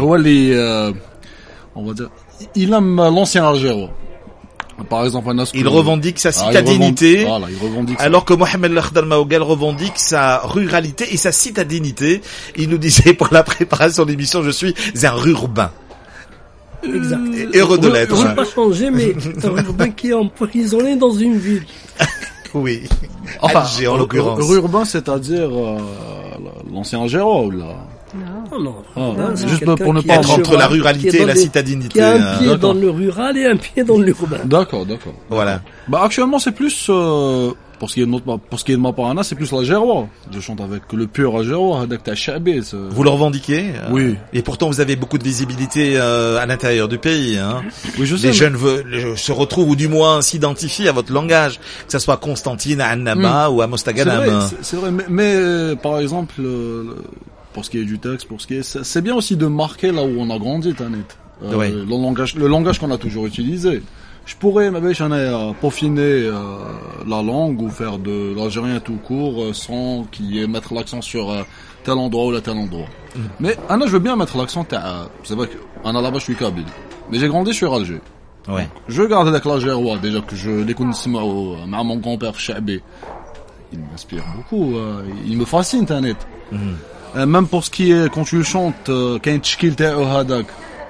E: On va dire, il aime l'ancien algérois. Par exemple,
C: il revendique sa citadinité,
E: il revendique
C: alors que Mohamed Lakhdar Maougal revendique sa ruralité et sa citadinité. Il nous disait pour la préparation de l'émission, je suis un rurbain.
G: Exact.
C: Heureux de l'être.
G: On ne peut pas changer, mais un rurbain qui est emprisonné dans une ville.
C: Oui.
E: Enfin,
C: Alger, en l'occurrence.
E: Rurbain, c'est-à-dire
C: l'ancien algérois ou là?
G: Non.
E: C'est juste pour ne pas
C: être entre la ruralité et la citadinité.
G: Qui a un pied dans le rural et un pied dans l'urbain.
E: D'accord.
C: Voilà.
E: Bah actuellement c'est plus pour ce qui est de ma parana, c'est plus l'algérois. Je chante avec le pur algérois, avec ta chabé.
C: Vous le revendiquez?
E: Oui.
C: Et pourtant vous avez beaucoup de visibilité à l'intérieur du pays, hein.
E: Oui, je sais.
C: Les jeunes se retrouvent ou du moins s'identifient à votre langage, que ça soit Constantine, à Annaba ou à Mostaganam.
E: C'est vrai, mais par exemple pour ce qui est du texte, c'est bien aussi de marquer là où on a grandi, Tanit.
C: Oui.
E: Le langage qu'on a toujours utilisé. Je pourrais, peaufiner la langue ou faire de l'algérien tout court sans mettre l'accent sur tel endroit ou tel endroit. Mais Anna, je veux bien mettre l'accent. C'est vrai que là-bas, je suis kabyle, mais j'ai grandi sur Alger.
C: Ouais.
E: Je garde avec l'algérois déjà que je les connais avec mon grand-père Chabé. Il m'inspire beaucoup. Il me fascine, Tanit. Même pour ce qui est quand tu le chantes, quand tu hadak,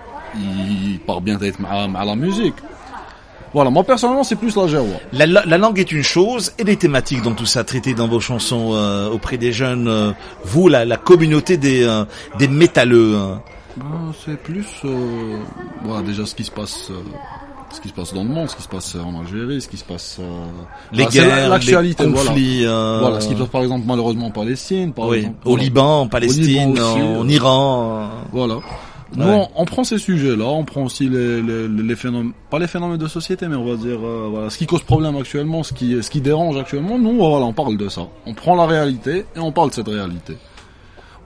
E: il part bien d'être à la musique. Voilà, moi personnellement c'est plus l'algérois.
C: La langue est une chose et les thématiques dans tout ça traitées dans vos chansons auprès des jeunes, vous la communauté des métalleux.
E: C'est plus voilà déjà ce qui se passe dans le monde, ce qui se passe en Algérie, ce qui se passe
C: les guerres,
E: l'actualité,
C: les conflits,
E: voilà, ce qui se passe par exemple malheureusement en Palestine, exemple,
C: au Liban, en Palestine, aussi, en Iran.
E: Voilà. Nous, on prend ces sujets-là, on prend aussi les phénomènes, pas les phénomènes de société, mais on va dire voilà, ce qui cause problème actuellement, ce qui dérange actuellement. Nous, voilà, on parle de ça. On prend la réalité et on parle de cette réalité. Bon,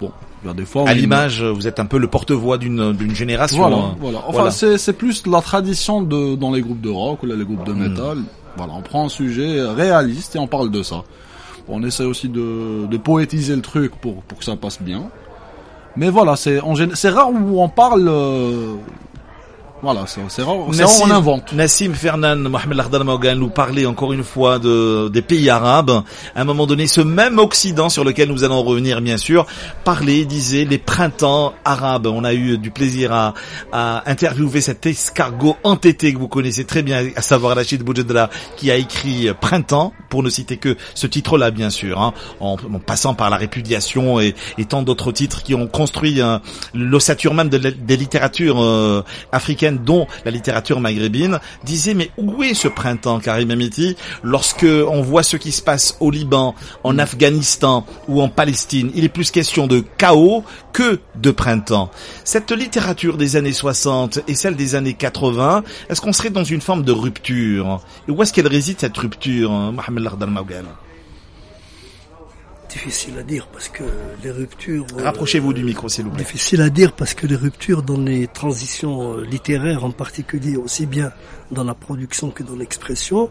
E: Il y a des fois.
C: À l'image, vous êtes un peu le porte-voix d'une génération.
E: Voilà,
C: hein.
E: voilà. Enfin, c'est plus la tradition dans les groupes de rock ou les groupes de métal. Voilà, on prend un sujet réaliste et on parle de ça. On essaie aussi de poétiser le truc pour que ça passe bien. Mais voilà, c'est rare où on parle. Voilà, c'est rare. On invente.
C: Nassim Fernan, Mohamed Lardal Maougan nous parlait encore une fois des pays arabes. À un moment donné, ce même Occident sur lequel nous allons revenir, bien sûr, disait les printemps arabes. On a eu du plaisir à interviewer cet escargot entêté que vous connaissez très bien, à savoir Rachid Boujedra, qui a écrit Printemps, pour ne citer que ce titre-là, bien sûr, hein, en passant par La Répudiation et tant d'autres titres qui ont construit l'ossature même des littératures africaines, dont la littérature maghrébine. Disait, mais où est ce printemps, Karim Amiti, lorsque on voit ce qui se passe au Liban, en Afghanistan ou en Palestine? Il est plus question de chaos que de printemps. Cette littérature des années 60 et celle des années 80, est-ce qu'on serait dans une forme de rupture? Et où est-ce qu'elle réside, cette rupture, Mohamed Lardal Maougan?
G: Difficile à dire parce que les ruptures...
C: Rapprochez-vous du micro, s'il vous plaît.
G: Difficile à dire parce que les ruptures dans les transitions littéraires en particulier, aussi bien dans la production que dans l'expression,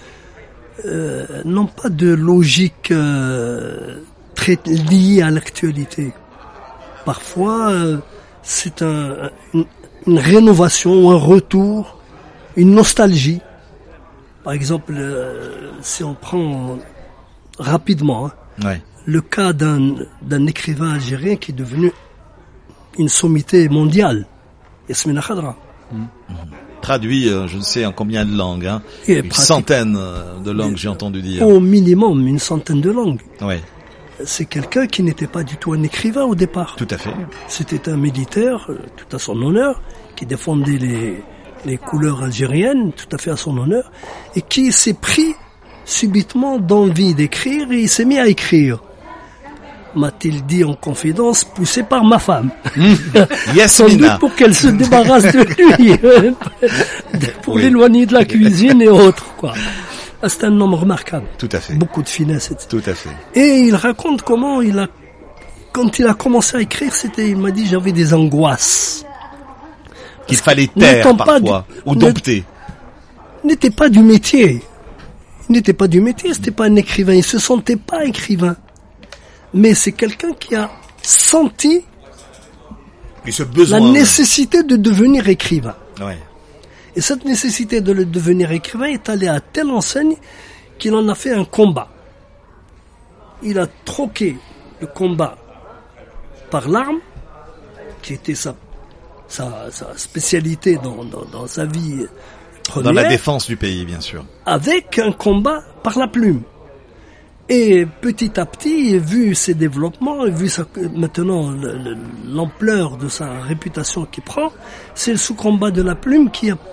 G: n'ont pas de logique très liée à l'actualité. Parfois, c'est une rénovation ou un retour, une nostalgie. Par exemple, si on prend rapidement...
C: Ouais.
G: Le cas d'un écrivain algérien qui est devenu une sommité mondiale, Yasmina Khadra.
C: Traduit, je ne sais en combien de langues, hein. Une centaine de langues, j'ai entendu dire.
G: Au minimum, une centaine de langues.
C: Ouais.
G: C'est quelqu'un qui n'était pas du tout un écrivain au départ.
C: Tout à fait.
G: C'était un militaire, tout à son honneur, qui défendait les couleurs algériennes, tout à fait à son honneur, et qui s'est pris subitement d'envie d'écrire et il s'est mis à écrire. M'a-t-il dit en confidence, poussé par ma femme. Sans doute pour qu'elle se débarrasse de lui, pour l'éloigner de la cuisine et autres, quoi. C'est un homme remarquable.
C: Tout à fait.
G: Beaucoup de finesse, etc.
C: Tout à fait.
G: Et il raconte comment quand il a commencé à écrire, il m'a dit, j'avais des angoisses.
C: Qu'il fallait taire parfois, ou dompter.
G: N'était pas du métier. Il n'était pas du métier, c'était pas un écrivain, il se sentait pas écrivain. Mais c'est quelqu'un qui a senti la nécessité de devenir écrivain.
C: Ouais.
G: Et cette nécessité de devenir écrivain est allée à telle enseigne qu'il en a fait un combat. Il a troqué le combat par l'arme, qui était sa spécialité dans sa vie première,
C: dans la défense du pays, bien sûr.
G: Avec un combat par la plume. Et petit à petit, vu ses développements, et vu maintenant l'ampleur de sa réputation qu'il prend, c'est le sous-combat de la plume qui a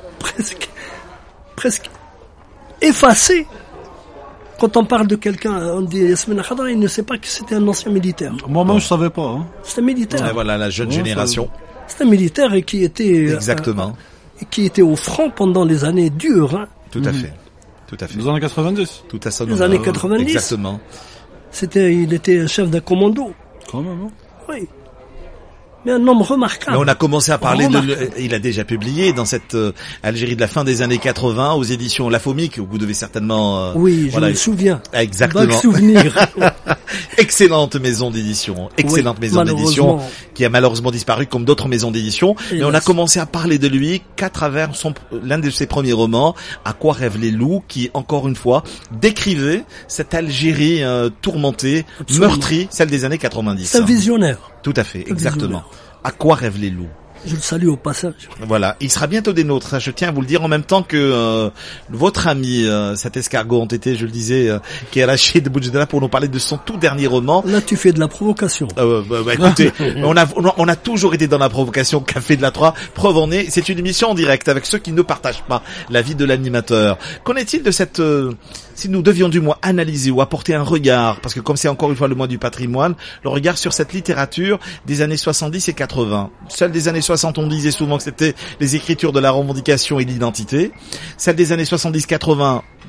G: presque effacé. Quand on parle de quelqu'un, on dit Yasmina Khadra, il ne sait pas que c'était un ancien militaire.
E: Moi-même, je savais pas. Hein.
G: C'est un militaire.
C: Et voilà, la jeune génération.
G: C'est un militaire et qui était...
C: Exactement.
G: Qui était au front pendant les années dures. Hein.
C: Tout à fait. Tout à fait.
E: Les années 90.
C: Tout à son
G: Les années 90.
C: Exactement.
G: Il était chef d'un commando.
E: Quand même, hein.
G: Oui. Mais un homme remarquable.
C: Mais on a commencé à parler il a déjà publié dans cette Algérie de la fin des années 80 aux éditions La Fomique, où vous devez certainement
G: oui, je me souviens.
C: Exactement.
G: Vague souvenir.
C: Excellente maison d'édition, maison d'édition qui a malheureusement disparu comme d'autres maisons d'édition. Mais on a commencé à parler de lui qu'à travers l'un de ses premiers romans, À quoi rêvent les loups, qui encore une fois décrivait cette Algérie tourmentée, meurtrie, celle des années 90.
G: C'est un visionnaire.
C: Tout à fait, exactement. À quoi rêvent les loups?
G: Je le salue au passage.
C: Voilà, il sera bientôt des nôtres, je tiens à vous le dire en même temps que votre ami, cet escargot entêté, je le disais, qui est Rachid Boujedra pour nous parler de son tout dernier roman.
G: Là, tu fais de la provocation.
C: Écoutez, on a toujours été dans la provocation Café de la Troie. Preuve en est, c'est une émission en direct avec ceux qui ne partagent pas la vie de l'animateur. Qu'en est-il de cette... si nous devions du moins analyser ou apporter un regard, parce que comme c'est encore une fois le mois du patrimoine, le regard sur cette littérature des années 70 et 80. Celle des années 60, on disait souvent que c'était les écritures de la revendication et de l'identité. Celle des années 70-80,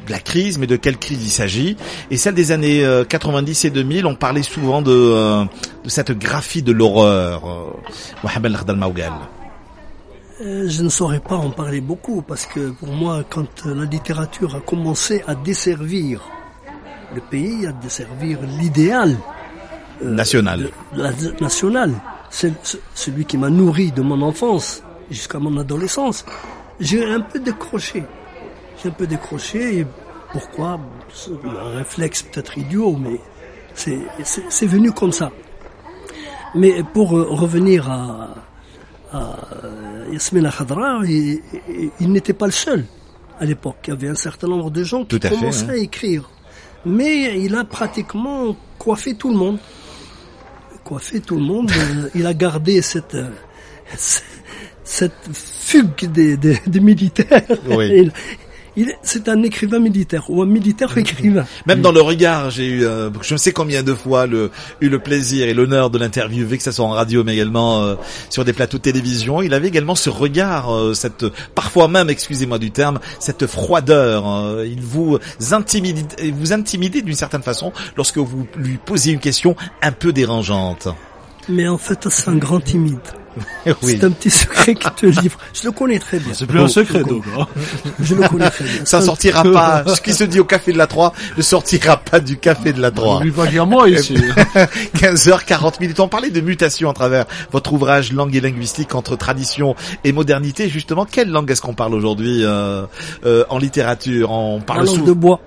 C: la crise, mais de quelle crise il s'agit. Et celle des années 90 et 2000, on parlait souvent de cette graphie de l'horreur. Mohamed Lakhdar Maougal.
G: Je ne saurais pas en parler beaucoup, parce que pour moi, quand la littérature a commencé à desservir le pays, à desservir l'idéal
C: national,
G: national, celui qui m'a nourri de mon enfance jusqu'à mon adolescence, j'ai un peu décroché. Et pourquoi? Un réflexe peut-être idiot, mais c'est venu comme ça. Mais pour revenir à Yasmina Khadra, il n'était pas le seul à l'époque. Il y avait un certain nombre de gens qui commençaient à écrire. Mais il a pratiquement coiffé tout le monde. Il a gardé cette fugue des militaires.
C: Oui.
G: C'est un écrivain militaire, ou un militaire écrivain.
C: Même dans le regard, j'ai eu, je ne sais combien de fois, eu le plaisir et l'honneur de l'interviewer, que ce soit en radio, mais également sur des plateaux de télévision. Il avait également ce regard, parfois même, excusez-moi du terme, cette froideur. Il vous intimidait d'une certaine façon lorsque vous lui posiez une question un peu dérangeante.
G: Mais en fait, c'est un grand timide.
C: Oui.
G: C'est un petit secret qui te livre. Je le connais très bien.
E: C'est plus un secret, donc.
G: Je le connais très bien.
C: Ça sortira pas. Ce qui se dit au Café de la Troie ne sortira pas du Café de la Troie.
E: On lui va dire moi ici.
C: 15h40. On parlait de mutation à travers votre ouvrage Langue et linguistique entre tradition et modernité. Justement, quelle langue est-ce qu'on parle aujourd'hui en littérature? On parle
G: la langue de bois.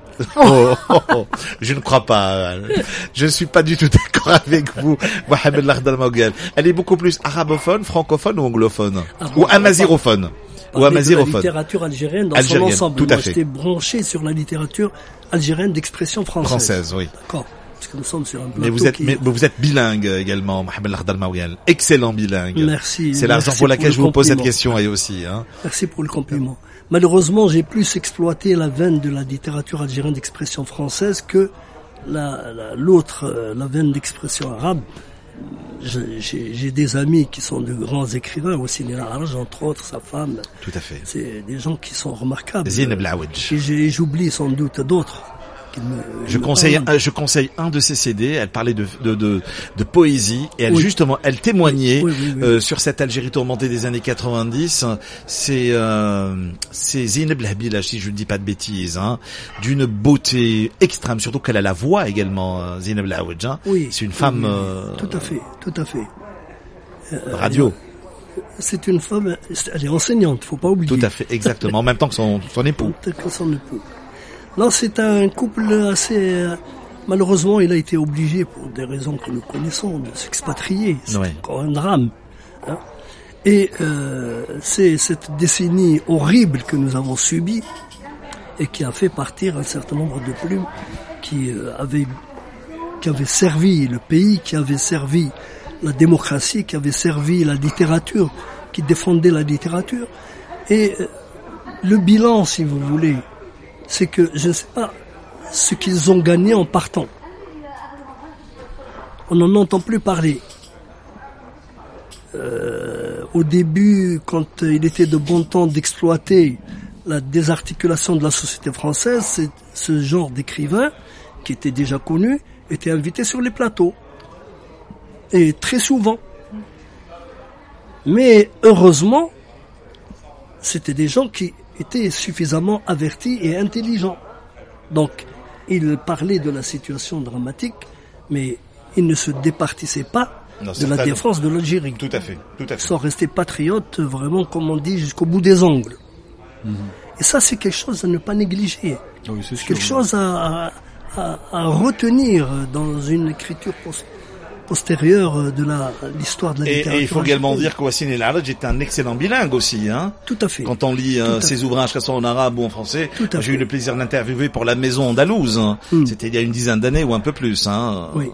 C: Je ne crois pas. Je ne suis pas du tout d'accord avec vous, Mohamed Lakhdar Maougal. Elle est beaucoup plus arabophone, francophone ou anglophone, ou amazirophone.
G: La littérature algérienne dans son ensemble. Moi, j'étais branché sur la littérature algérienne d'expression française.
C: Oui.
G: D'accord. Parce que nous sommes sur un plateau
C: mais vous êtes bilingue également, Mohamed Lakhdar Maougal. Excellent bilingue.
G: Merci.
C: C'est la raison pour laquelle je vous pose cette question et aussi.
G: Merci pour le compliment. Malheureusement, j'ai plus exploité la veine de la littérature algérienne d'expression française que la veine d'expression arabe. J'ai des amis qui sont de grands écrivains, aussi Large, entre autres, sa femme.
C: Tout à fait.
G: C'est des gens qui sont remarquables.
C: Zineb Laouedj.
G: Et j'oublie sans doute d'autres.
C: Je conseille un de ses CD. Elle parlait de poésie et elle témoignait sur cette Algérie tourmentée des années 90. C'est Zineb Lahbila, si je ne dis pas de bêtises, d'une beauté extrême, surtout qu'elle a la voix également, Zineb Laouedj.
G: Oui,
C: c'est une femme.
G: Tout à fait.
C: Radio.
G: C'est une femme. Elle est enseignante, faut pas oublier.
C: Tout à fait, exactement. En même temps que son époux.
G: Son époux. Non, c'est un couple assez... malheureusement, il a été obligé, pour des raisons que nous connaissons, de s'expatrier. C'est encore un drame. Et c'est cette décennie horrible que nous avons subie et qui a fait partir un certain nombre de plumes qui avaient servi le pays, qui avaient servi la démocratie, qui avaient servi la littérature, qui défendaient la littérature. Et le bilan, si vous voulez, c'est que je ne sais pas ce qu'ils ont gagné en partant. On n'en entend plus parler. Au début, quand il était de bon temps d'exploiter la désarticulation de la société française, ce genre d'écrivain, qui était déjà connu, était invité sur les plateaux. Et très souvent. Mais heureusement, c'était des gens qui étaient suffisamment avertis et intelligents. Donc, ils parlaient de la situation dramatique, mais ils ne se départissaient pas de la défense de l'Algérie.
C: Tout à fait.
G: Ils sont restés patriotes, vraiment, comme on dit, jusqu'au bout des ongles. Et ça, c'est quelque chose à ne pas négliger.
E: Oui, c'est
G: quelque chose à retenir dans une écriture postérieure de l'histoire de la littérature.
C: Et il faut également dire qu'Ouassine El Araj est un excellent bilingue aussi.
G: Tout à fait.
C: Quand on lit ses ouvrages, que ce soit en arabe ou en français, j'ai eu le plaisir d'interviewer pour la Maison Andalouse. C'était il y a une dizaine d'années ou un peu plus.
G: Oui.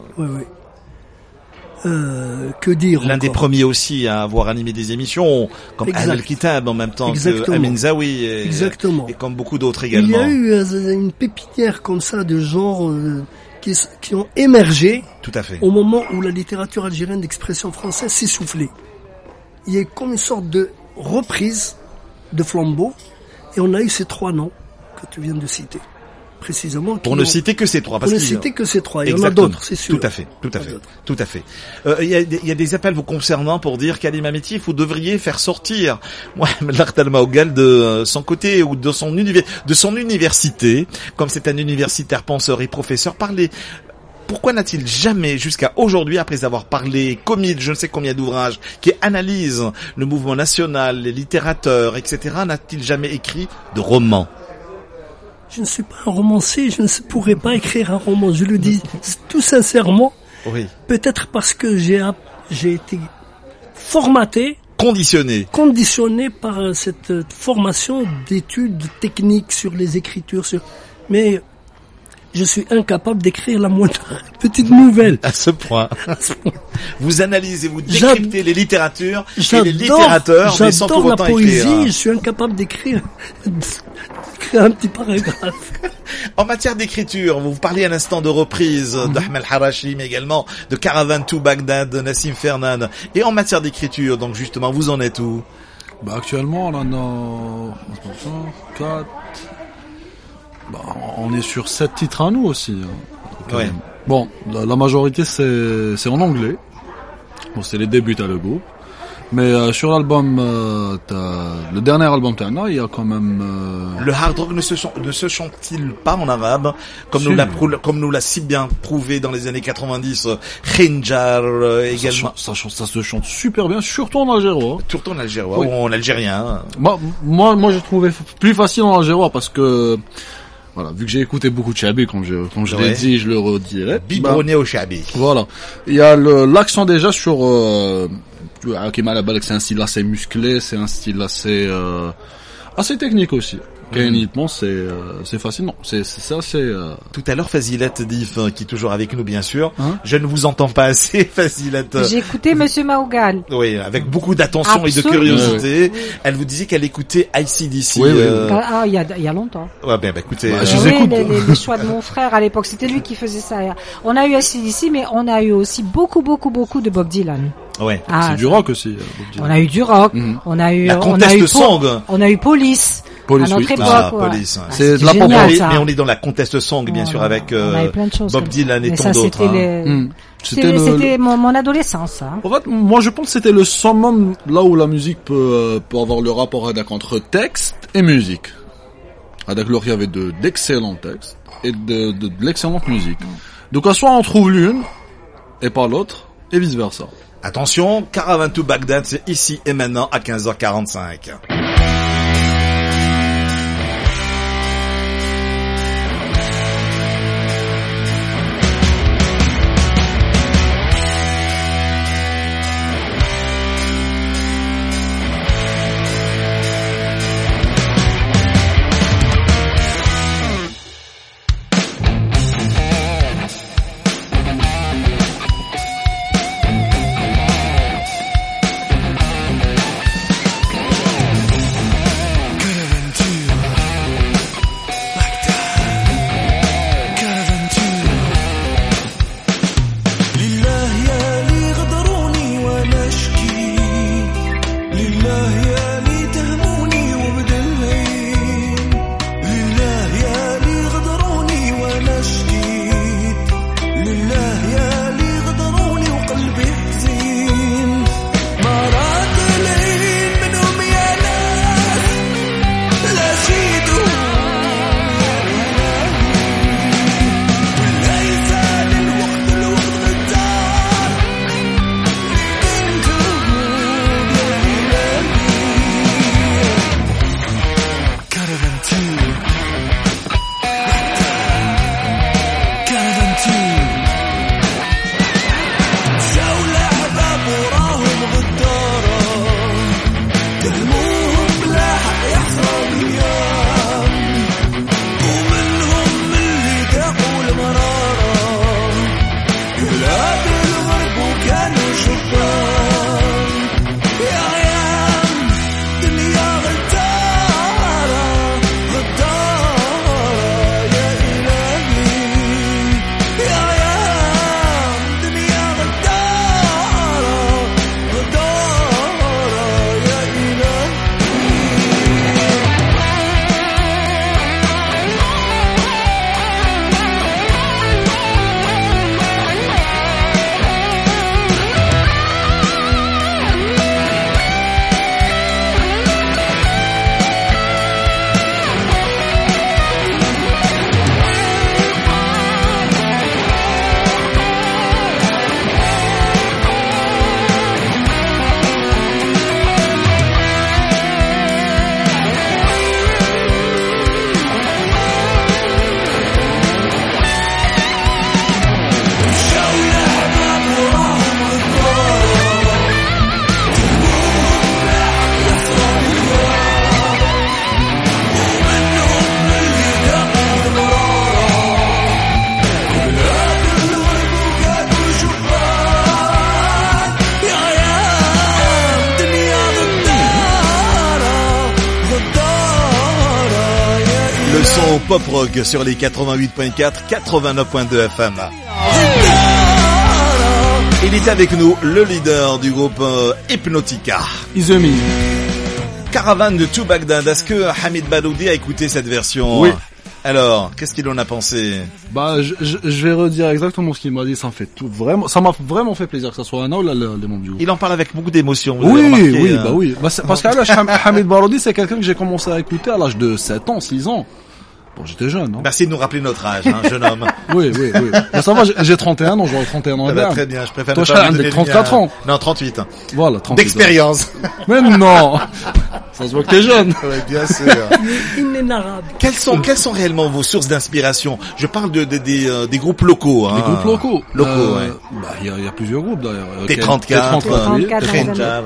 G: Que dire
C: L'un des premiers aussi à avoir animé des émissions, comme Al Kitab en même temps que Amin Zawi et comme beaucoup d'autres également.
G: Il y a eu une pépinière comme ça de gens qui ont émergé
C: tout à fait.
G: Au moment où la littérature algérienne d'expression française s'essoufflait. Il y a comme une sorte de reprise de flambeau et on a eu ces trois noms que tu viens de citer. précisément.
C: Pour ne citer que ces trois.
G: Pour ne citer que ces trois. Il y en a d'autres, c'est sûr.
C: Tout à fait. Il y a des appels vous concernant pour dire qu'Ali Mameti, vous devriez faire sortir Mohamed Al-Maougal de son côté ou de son université, comme c'est un universitaire penseur et professeur, parler. Pourquoi n'a-t-il jamais, jusqu'à aujourd'hui, après avoir parlé, commis je ne sais combien d'ouvrages qui analysent le mouvement national, les littérateurs, etc., n'a-t-il jamais écrit de roman?
G: Je ne suis pas un romancier, je ne pourrais pas écrire un roman, je le dis tout sincèrement.
C: Oui.
G: Peut-être parce que j'ai été formaté, conditionné par cette formation d'études techniques sur les écritures, mais je suis incapable d'écrire la moindre petite nouvelle.
C: À ce point. Vous analysez, vous décryptez les littératures et les littérateurs, mais sans pour autant écrire.
G: J'adore la poésie, je suis incapable d'écrire un petit paragraphe.
C: En matière d'écriture, vous parliez à l'instant de reprise d'Ahmed Harachi, mais également de Caravan to Bagdad, de Nassim Fernand. Et en matière d'écriture, donc justement, vous en êtes où?
E: Actuellement, on en a 4... on est sur 7 titres à nous aussi.
C: Ouais.
E: Bon, la majorité c'est en anglais. Bon, c'est les débuts à le groupe. Mais sur l'album, le dernier album Tana, il y a quand même...
C: Le hard rock ne se chante-t-il pas en arabe, comme nous l'a si bien prouvé dans les années 90, Khinjar également.
E: Ça se chante super bien, surtout en algérois.
C: Surtout en algérois,
E: oui.
C: Ou en algérien.
E: Moi j'ai trouvé plus facile en algérois parce que... Voilà, vu que j'ai écouté beaucoup de Chabi, comme je l'ai dit, je le redirai.
C: Biberonné au Chabi.
E: Voilà. Il y a l'accent déjà sur, Hakim Al-Balak, c'est un style assez musclé, c'est un style assez technique aussi. Réellement, c'est fascinant. C'est ça,
C: Tout à l'heure, Fazilat Dif, qui est toujours avec nous, bien sûr. Je ne vous entends pas assez, Fazilat.
F: J'ai écouté Monsieur Maougal.
C: Oui, avec beaucoup d'attention et de curiosité. Oui. Elle vous disait qu'elle écoutait AC/DC.
E: Oui.
F: Il y a longtemps.
C: Ouais, écoutez.
F: Les choix de mon frère à l'époque, c'était lui qui faisait ça. On a eu AC/DC, mais on a eu aussi beaucoup de Bob Dylan.
C: Ouais.
E: C'est du rock aussi.
F: On a eu du rock. On a eu Police.
E: Police,
F: à notre époque,
C: Police.
E: C'est de la
F: pop.
C: Mais on est dans la Contest Song, bien sûr, avec Bob Dylan et tant d'autres.
F: C'était mon adolescence, ça.
E: En fait, moi, je pense que c'était le summum là où la musique peut avoir le rapport entre texte et musique. Avec il y avait d'excellents textes et de l'excellente musique. Donc, soit on trouve l'une et pas l'autre, et vice versa.
C: Attention, Caravan to Bagdad, c'est ici et maintenant à 15h45. pop rock sur les 88.4, 89.2 FM. Il est avec nous, le leader du groupe Hypnotica.
E: Izumi.
C: Caravane de To Bagdad. Est-ce que Hamid Baloudi a écouté cette version?
E: Oui.
C: Alors, qu'est-ce qu'il en a pensé?
E: Bah, je vais redire exactement ce qu'il m'a dit. Ça m'a vraiment fait plaisir que ça soit un ou les membres du groupe.
C: Il en parle avec beaucoup d'émotion.
E: Oui. Parce que Hamid Baloudi, c'est quelqu'un que j'ai commencé à écouter à l'âge de 7 ans, 6 ans. Bon, j'étais jeune, hein.
C: Merci de nous rappeler notre âge, jeune homme.
E: Oui. Mais ça va, j'ai 31 ans, j'aurai 31 ans.
C: Très bien, je préfère
E: toi,
C: ne pas vous donner
E: 34 ans.
C: Non, 38.
E: Voilà, 38.
C: D'expérience.
E: Mais non. Ça se voit que t'es jeune.
C: Oui, bien sûr.
G: Inénarrable.
C: Quelles sont réellement vos sources d'inspiration? Je parle des groupes locaux, hein.
E: Les groupes locaux.
C: Ouais.
E: Bah, il y a plusieurs groupes, d'ailleurs.
C: T34,
F: T34,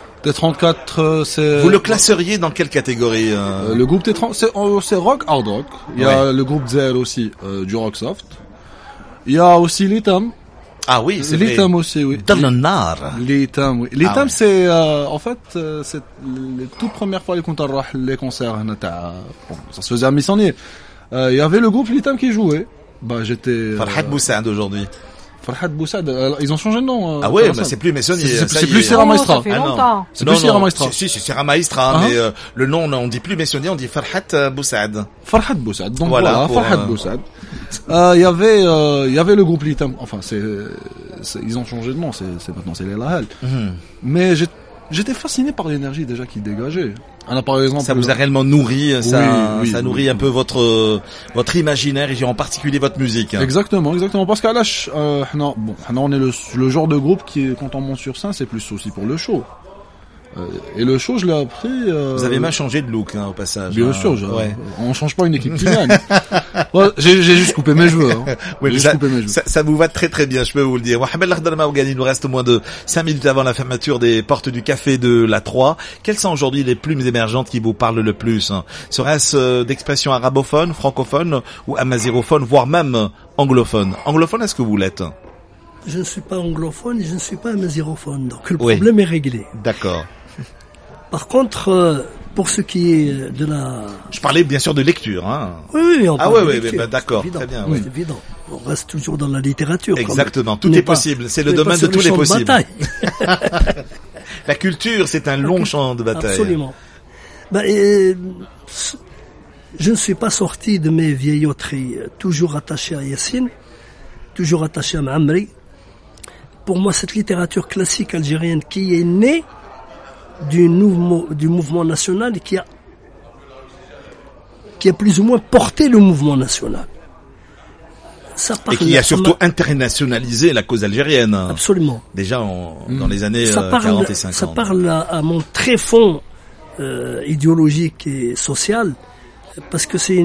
E: T34, c'est...
C: Vous le classeriez dans quelle catégorie?
E: Le groupe T30, c'est rock, hard rock. Il y a le groupe Zell aussi, du rock soft. Il y a aussi Litam.
C: Ah oui, c'est vrai.
E: Litam aussi, oui.
C: Dans le Nard.
E: Litam, oui. Litam, c'est, en fait, c'est les toutes premières fois les concerts, bon, ça se faisait à Missonnier. Il y avait le groupe Litam qui jouait. Bah, j'étais...
C: Farhat Boussad aujourd'hui.
E: Farhat Boussad, ils ont changé de nom.
C: Ah ouais, mais c'est plus Messonnier.
E: C'est plus Serra Maestra.
F: Ça fait longtemps.
E: C'est plus Serra Maestra.
C: Si, c'est Serra Maestra, mais le nom, on dit plus Messonnier, on dit Farhat Boussad.
E: Farhat Boussad. Donc
C: voilà,
E: Farhat Boussad. Il y avait le groupe Litam. Enfin, ils ont changé de nom, maintenant c'est les Lahal. Mais j'étais fasciné par l'énergie déjà qui dégageait. Alors, par exemple,
C: ça vous a réellement nourri, ça nourrit un peu votre imaginaire et en particulier votre musique.
E: Exactement. Parce qu'à l'âge, on est le genre de groupe qui, quand on monte sur scène, c'est plus aussi pour le show. Et le show, je l'ai appris.
C: Vous avez même changé de look, au passage.
E: Bien sûr, on change pas une équipe qui gagne. J'ai juste coupé mes cheveux. Hein.
C: Oui, ça vous va très très bien, je peux vous le dire. Mohamed Lahdalmaougani, il nous reste moins de 5 minutes avant la fermeture des portes du café de la 3. Quelles sont aujourd'hui les plumes émergentes qui vous parlent le plus? Serait-ce d'expression arabophone, francophone ou amazighophone, voire même anglophone? Anglophone, est-ce que vous l'êtes?
G: Je ne suis pas anglophone et je ne suis pas amazighophone, donc le problème est réglé.
C: D'accord.
G: Par contre, pour ce qui est de la...
C: Je parlais bien sûr de lecture, hein.
G: Oui, on parle de lecture.
C: D'accord,
G: très
C: bien.
G: C'est évident. On reste toujours dans la littérature.
C: Exactement, tout est possible. C'est le domaine de tous les possibles. La culture, c'est un long champ de bataille.
G: Absolument. Je ne suis pas sorti de mes vieilloteries, toujours attaché à Yassine, toujours attaché à Ma'amri. Pour moi, cette littérature classique algérienne qui est née du mouvement national et qui a plus ou moins porté le mouvement national.
C: Et qui a surtout internationalisé la cause algérienne.
G: Absolument.
C: Déjà dans les années 40 et 50.
G: Ça parle à mon très fond idéologique et social, parce que c'est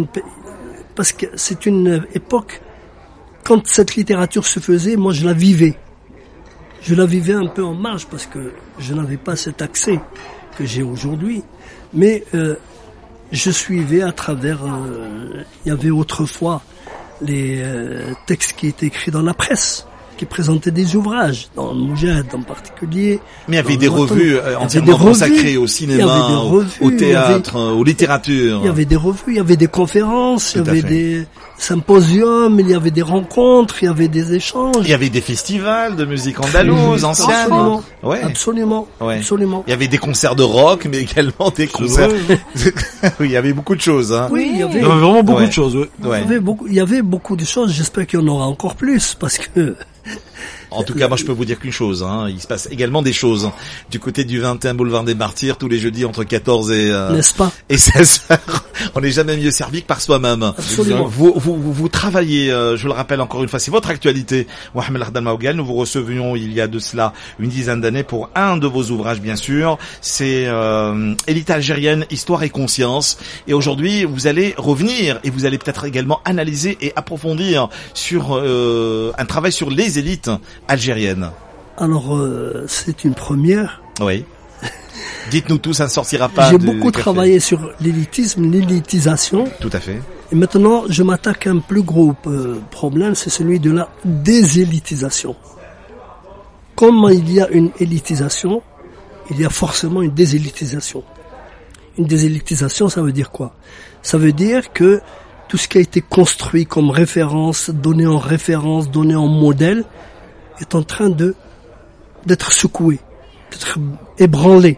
G: une époque, quand cette littérature se faisait, moi je la vivais. Je la vivais un peu en marge parce que je n'avais pas cet accès que j'ai aujourd'hui. Mais je suivais à travers... il y avait autrefois les textes qui étaient écrits dans la presse, qui présentaient des ouvrages, dans le Moujad en particulier.
C: Mais il y avait des revues entièrement consacrées au cinéma, au théâtre, aux littératures.
G: Il y avait des revues, il y avait des conférences, il y avait des symposiums, il y avait des rencontres, il y avait des échanges.
C: Il y avait des festivals de musique andalouse, ancienne.
G: Absolument.
C: Il y avait des concerts de rock, mais également des concerts. Oui, il y avait beaucoup de choses, hein.
G: Oui, il y avait
E: vraiment beaucoup de choses,
G: Il y avait beaucoup de choses, j'espère qu'il y en aura encore plus, parce que...
C: En tout cas, moi, je peux vous dire qu'une chose, hein. Il se passe également des choses du côté du 21 boulevard des Martyrs tous les jeudis entre 14 et,
G: n'est-ce pas?
C: Et 16 heures. On n'est jamais mieux servi que par soi-même.
G: Absolument.
C: Vous travaillez, je le rappelle encore une fois, c'est votre actualité. Mohamed Lahdalmaougani, nous vous recevions il y a de cela une dizaine d'années pour un de vos ouvrages, bien sûr. C'est, Élite algérienne, histoire et conscience. Et aujourd'hui, vous allez revenir et vous allez peut-être également analyser et approfondir sur, un travail sur les élites algérienne.
G: Alors, c'est une première.
C: Oui. Dites-nous tout, ça ne sortira pas.
G: J'ai beaucoup travaillé sur l'élitisme, l'élitisation.
C: Tout à fait.
G: Et maintenant, je m'attaque à un plus gros problème, c'est celui de la désélitisation. Comme il y a une élitisation, il y a forcément une désélitisation. Une désélitisation, ça veut dire quoi? Ça veut dire que tout ce qui a été construit comme référence, donné en modèle, est en train d'être secoué, d'être ébranlé.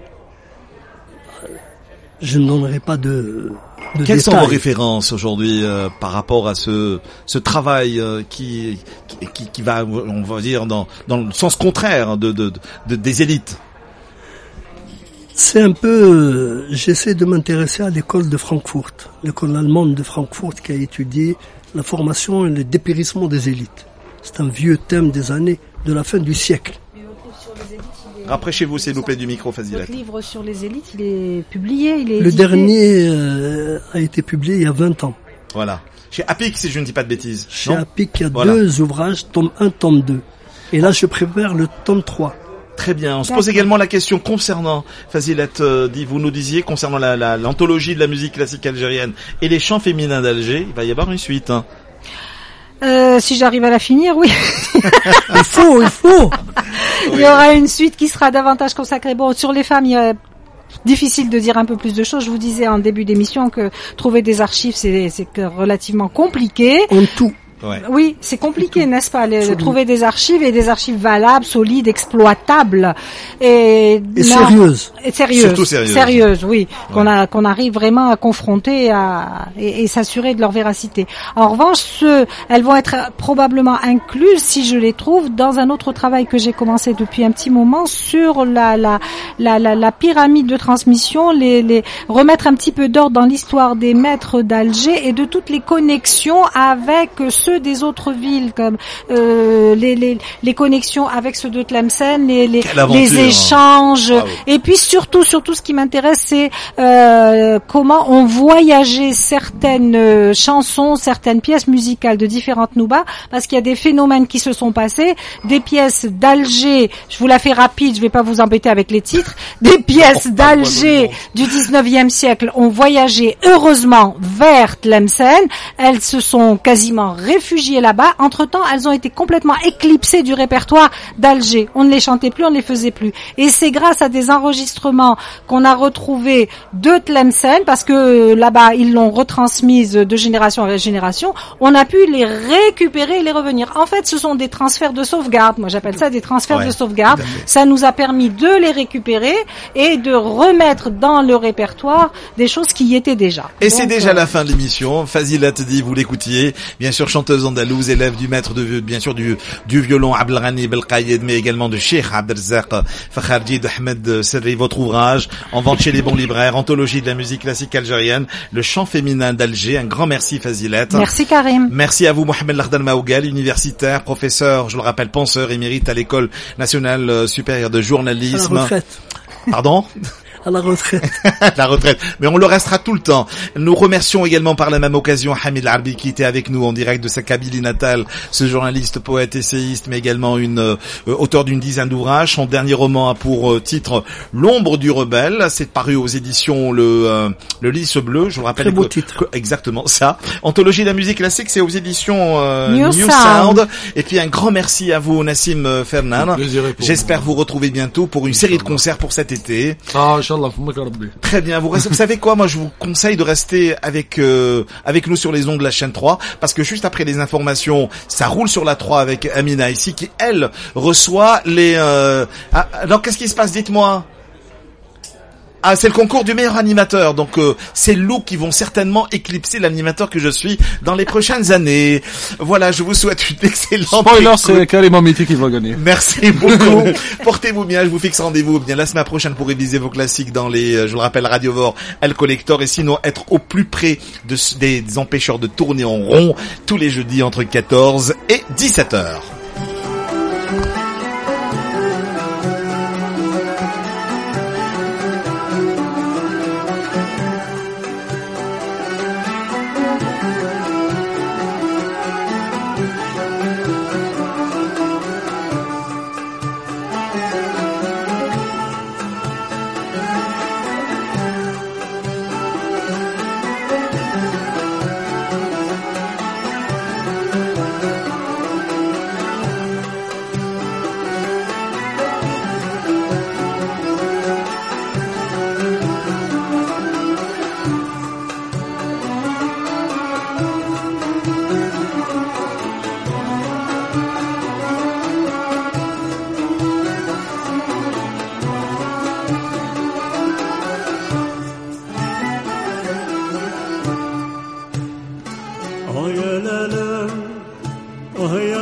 G: Je ne donnerai pas de
C: Quelles
G: détails.
C: sont vos références aujourd'hui par rapport à ce travail qui va, on va dire, dans le sens contraire des élites?
G: C'est un peu, j'essaie de m'intéresser à l'école de Francfort, l'école allemande de Francfort qui a étudié la formation et le dépérissement des élites. C'est un vieux thème des années de la fin du siècle.
C: Rapprochez-vous, s'il vous plaît, du micro, Fazilet.
F: Votre livre sur les élites, il est publié, il est
G: Le
F: édité.
G: dernier a été publié il y a 20 ans.
C: Voilà. Chez Apic, si je ne dis pas de bêtises.
G: Chez
C: Non
G: Apic, il y a
C: Voilà.
G: 2 ouvrages, tome 1, tome 2. Et là, je prépare le tome 3.
C: Très bien. On se pose également la question concernant, Fazilet, vous nous disiez, concernant l'anthologie de la musique classique algérienne et les chants féminins d'Alger, il va y avoir une suite. Hein.
F: Si j'arrive à la finir, oui.
G: Il faut.
F: Il y aura une suite qui sera davantage consacrée. Bon, sur les femmes, il y a difficile de dire un peu plus de choses. Je vous disais en début d'émission que trouver des archives, c'est relativement compliqué.
G: En tout.
C: Ouais.
F: Oui, c'est compliqué, n'est-ce pas, de trouver des archives et des archives valables, solides, exploitables et
G: sérieuses.
F: Et sérieuses.
C: Surtout sérieuses.
F: Sérieuses, oui.
C: Ouais.
F: Qu'on arrive vraiment à confronter et s'assurer de leur véracité. En revanche, elles vont être probablement incluses, si je les trouve, dans un autre travail que j'ai commencé depuis un petit moment sur la pyramide de transmission, remettre un petit peu d'ordre dans l'histoire des maîtres d'Alger et de toutes les connexions avec ceux des autres villes, comme les connexions avec ceux de Tlemcen, les échanges,
C: bravo.
F: Et puis surtout ce qui m'intéresse, c'est comment ont voyagé certaines chansons, certaines pièces musicales de différentes noubas, parce qu'il y a des phénomènes qui se sont passés, des pièces d'Alger, je vous la fais rapide, je vais pas vous embêter avec les titres, des pièces d'Alger du 19e siècle ont voyagé heureusement vers Tlemcen, elles se sont quasiment réfugiées là-bas. Entre-temps, elles ont été complètement éclipsées du répertoire d'Alger. On ne les chantait plus, on ne les faisait plus. Et c'est grâce à des enregistrements qu'on a retrouvés de Tlemcen, parce que là-bas, ils l'ont retransmise de génération en génération, on a pu les récupérer et les revenir. En fait, ce sont des transferts de sauvegarde. Moi, j'appelle ça des transferts de sauvegarde. Ça nous a permis de les récupérer et de remettre dans le répertoire des choses qui y étaient déjà.
C: Et c'est déjà la fin de l'émission. Fazilet dit, vous l'écoutiez, bien sûr chanteuse andalouse, élève du maître bien sûr du violon Abdelghani Belkayed, mais également de Cheikh Abdelrazak Fakharji d'Ahmed Serri. Votre ouvrage en vente chez les bons libraires, anthologie de la musique classique algérienne, le chant féminin d'Alger. Un grand merci Fazilet.
F: Merci Karim.
C: Merci à vous Mohamed Lardal Maougal, universitaire, professeur, je le rappelle, penseur émérite à l'École nationale supérieure de journalisme.
G: À la retraite.
C: Pardon?
G: À la retraite.
C: La retraite. Mais on le restera tout le temps. Nous remercions également par la même occasion Hamid Arbi qui était avec nous en direct de sa Kabylie natale, ce journaliste, poète, essayiste, mais également auteur d'une dizaine d'ouvrages. Son dernier roman a pour titre L'ombre du rebelle. C'est paru aux éditions le Lys Bleu. Je vous rappelle.
G: Très beau titre.
C: Exactement ça. Anthologie de la musique classique, c'est aux éditions
F: New
C: Sound. Et puis un grand merci à vous Nassim Fernan. J'espère vous retrouver bientôt pour une série de concerts pour cet été. Très bien. Vous savez quoi? Moi, je vous conseille de rester avec nous sur les ondes de la chaîne 3, parce que juste après les informations, ça roule sur la 3 avec Amina ici, qui elle reçoit les. Alors, qu'est-ce qui se passe? Dites-moi. Ah, c'est le concours du meilleur animateur. Donc, c'est Lou qui vont certainement éclipser l'animateur que je suis dans les prochaines années. Voilà, je vous souhaite une excellente
E: Spoiler,
C: écoute.
E: c'est Karim Amiti qui va gagner.
C: Merci beaucoup. Portez-vous bien. Je vous fixe rendez-vous bien la semaine prochaine pour réviser vos classiques dans les, je le rappelle, Radiovore, El Collector, et sinon être au plus près des empêcheurs de tourner en rond tous les jeudis entre 14 et 17h.
H: وهي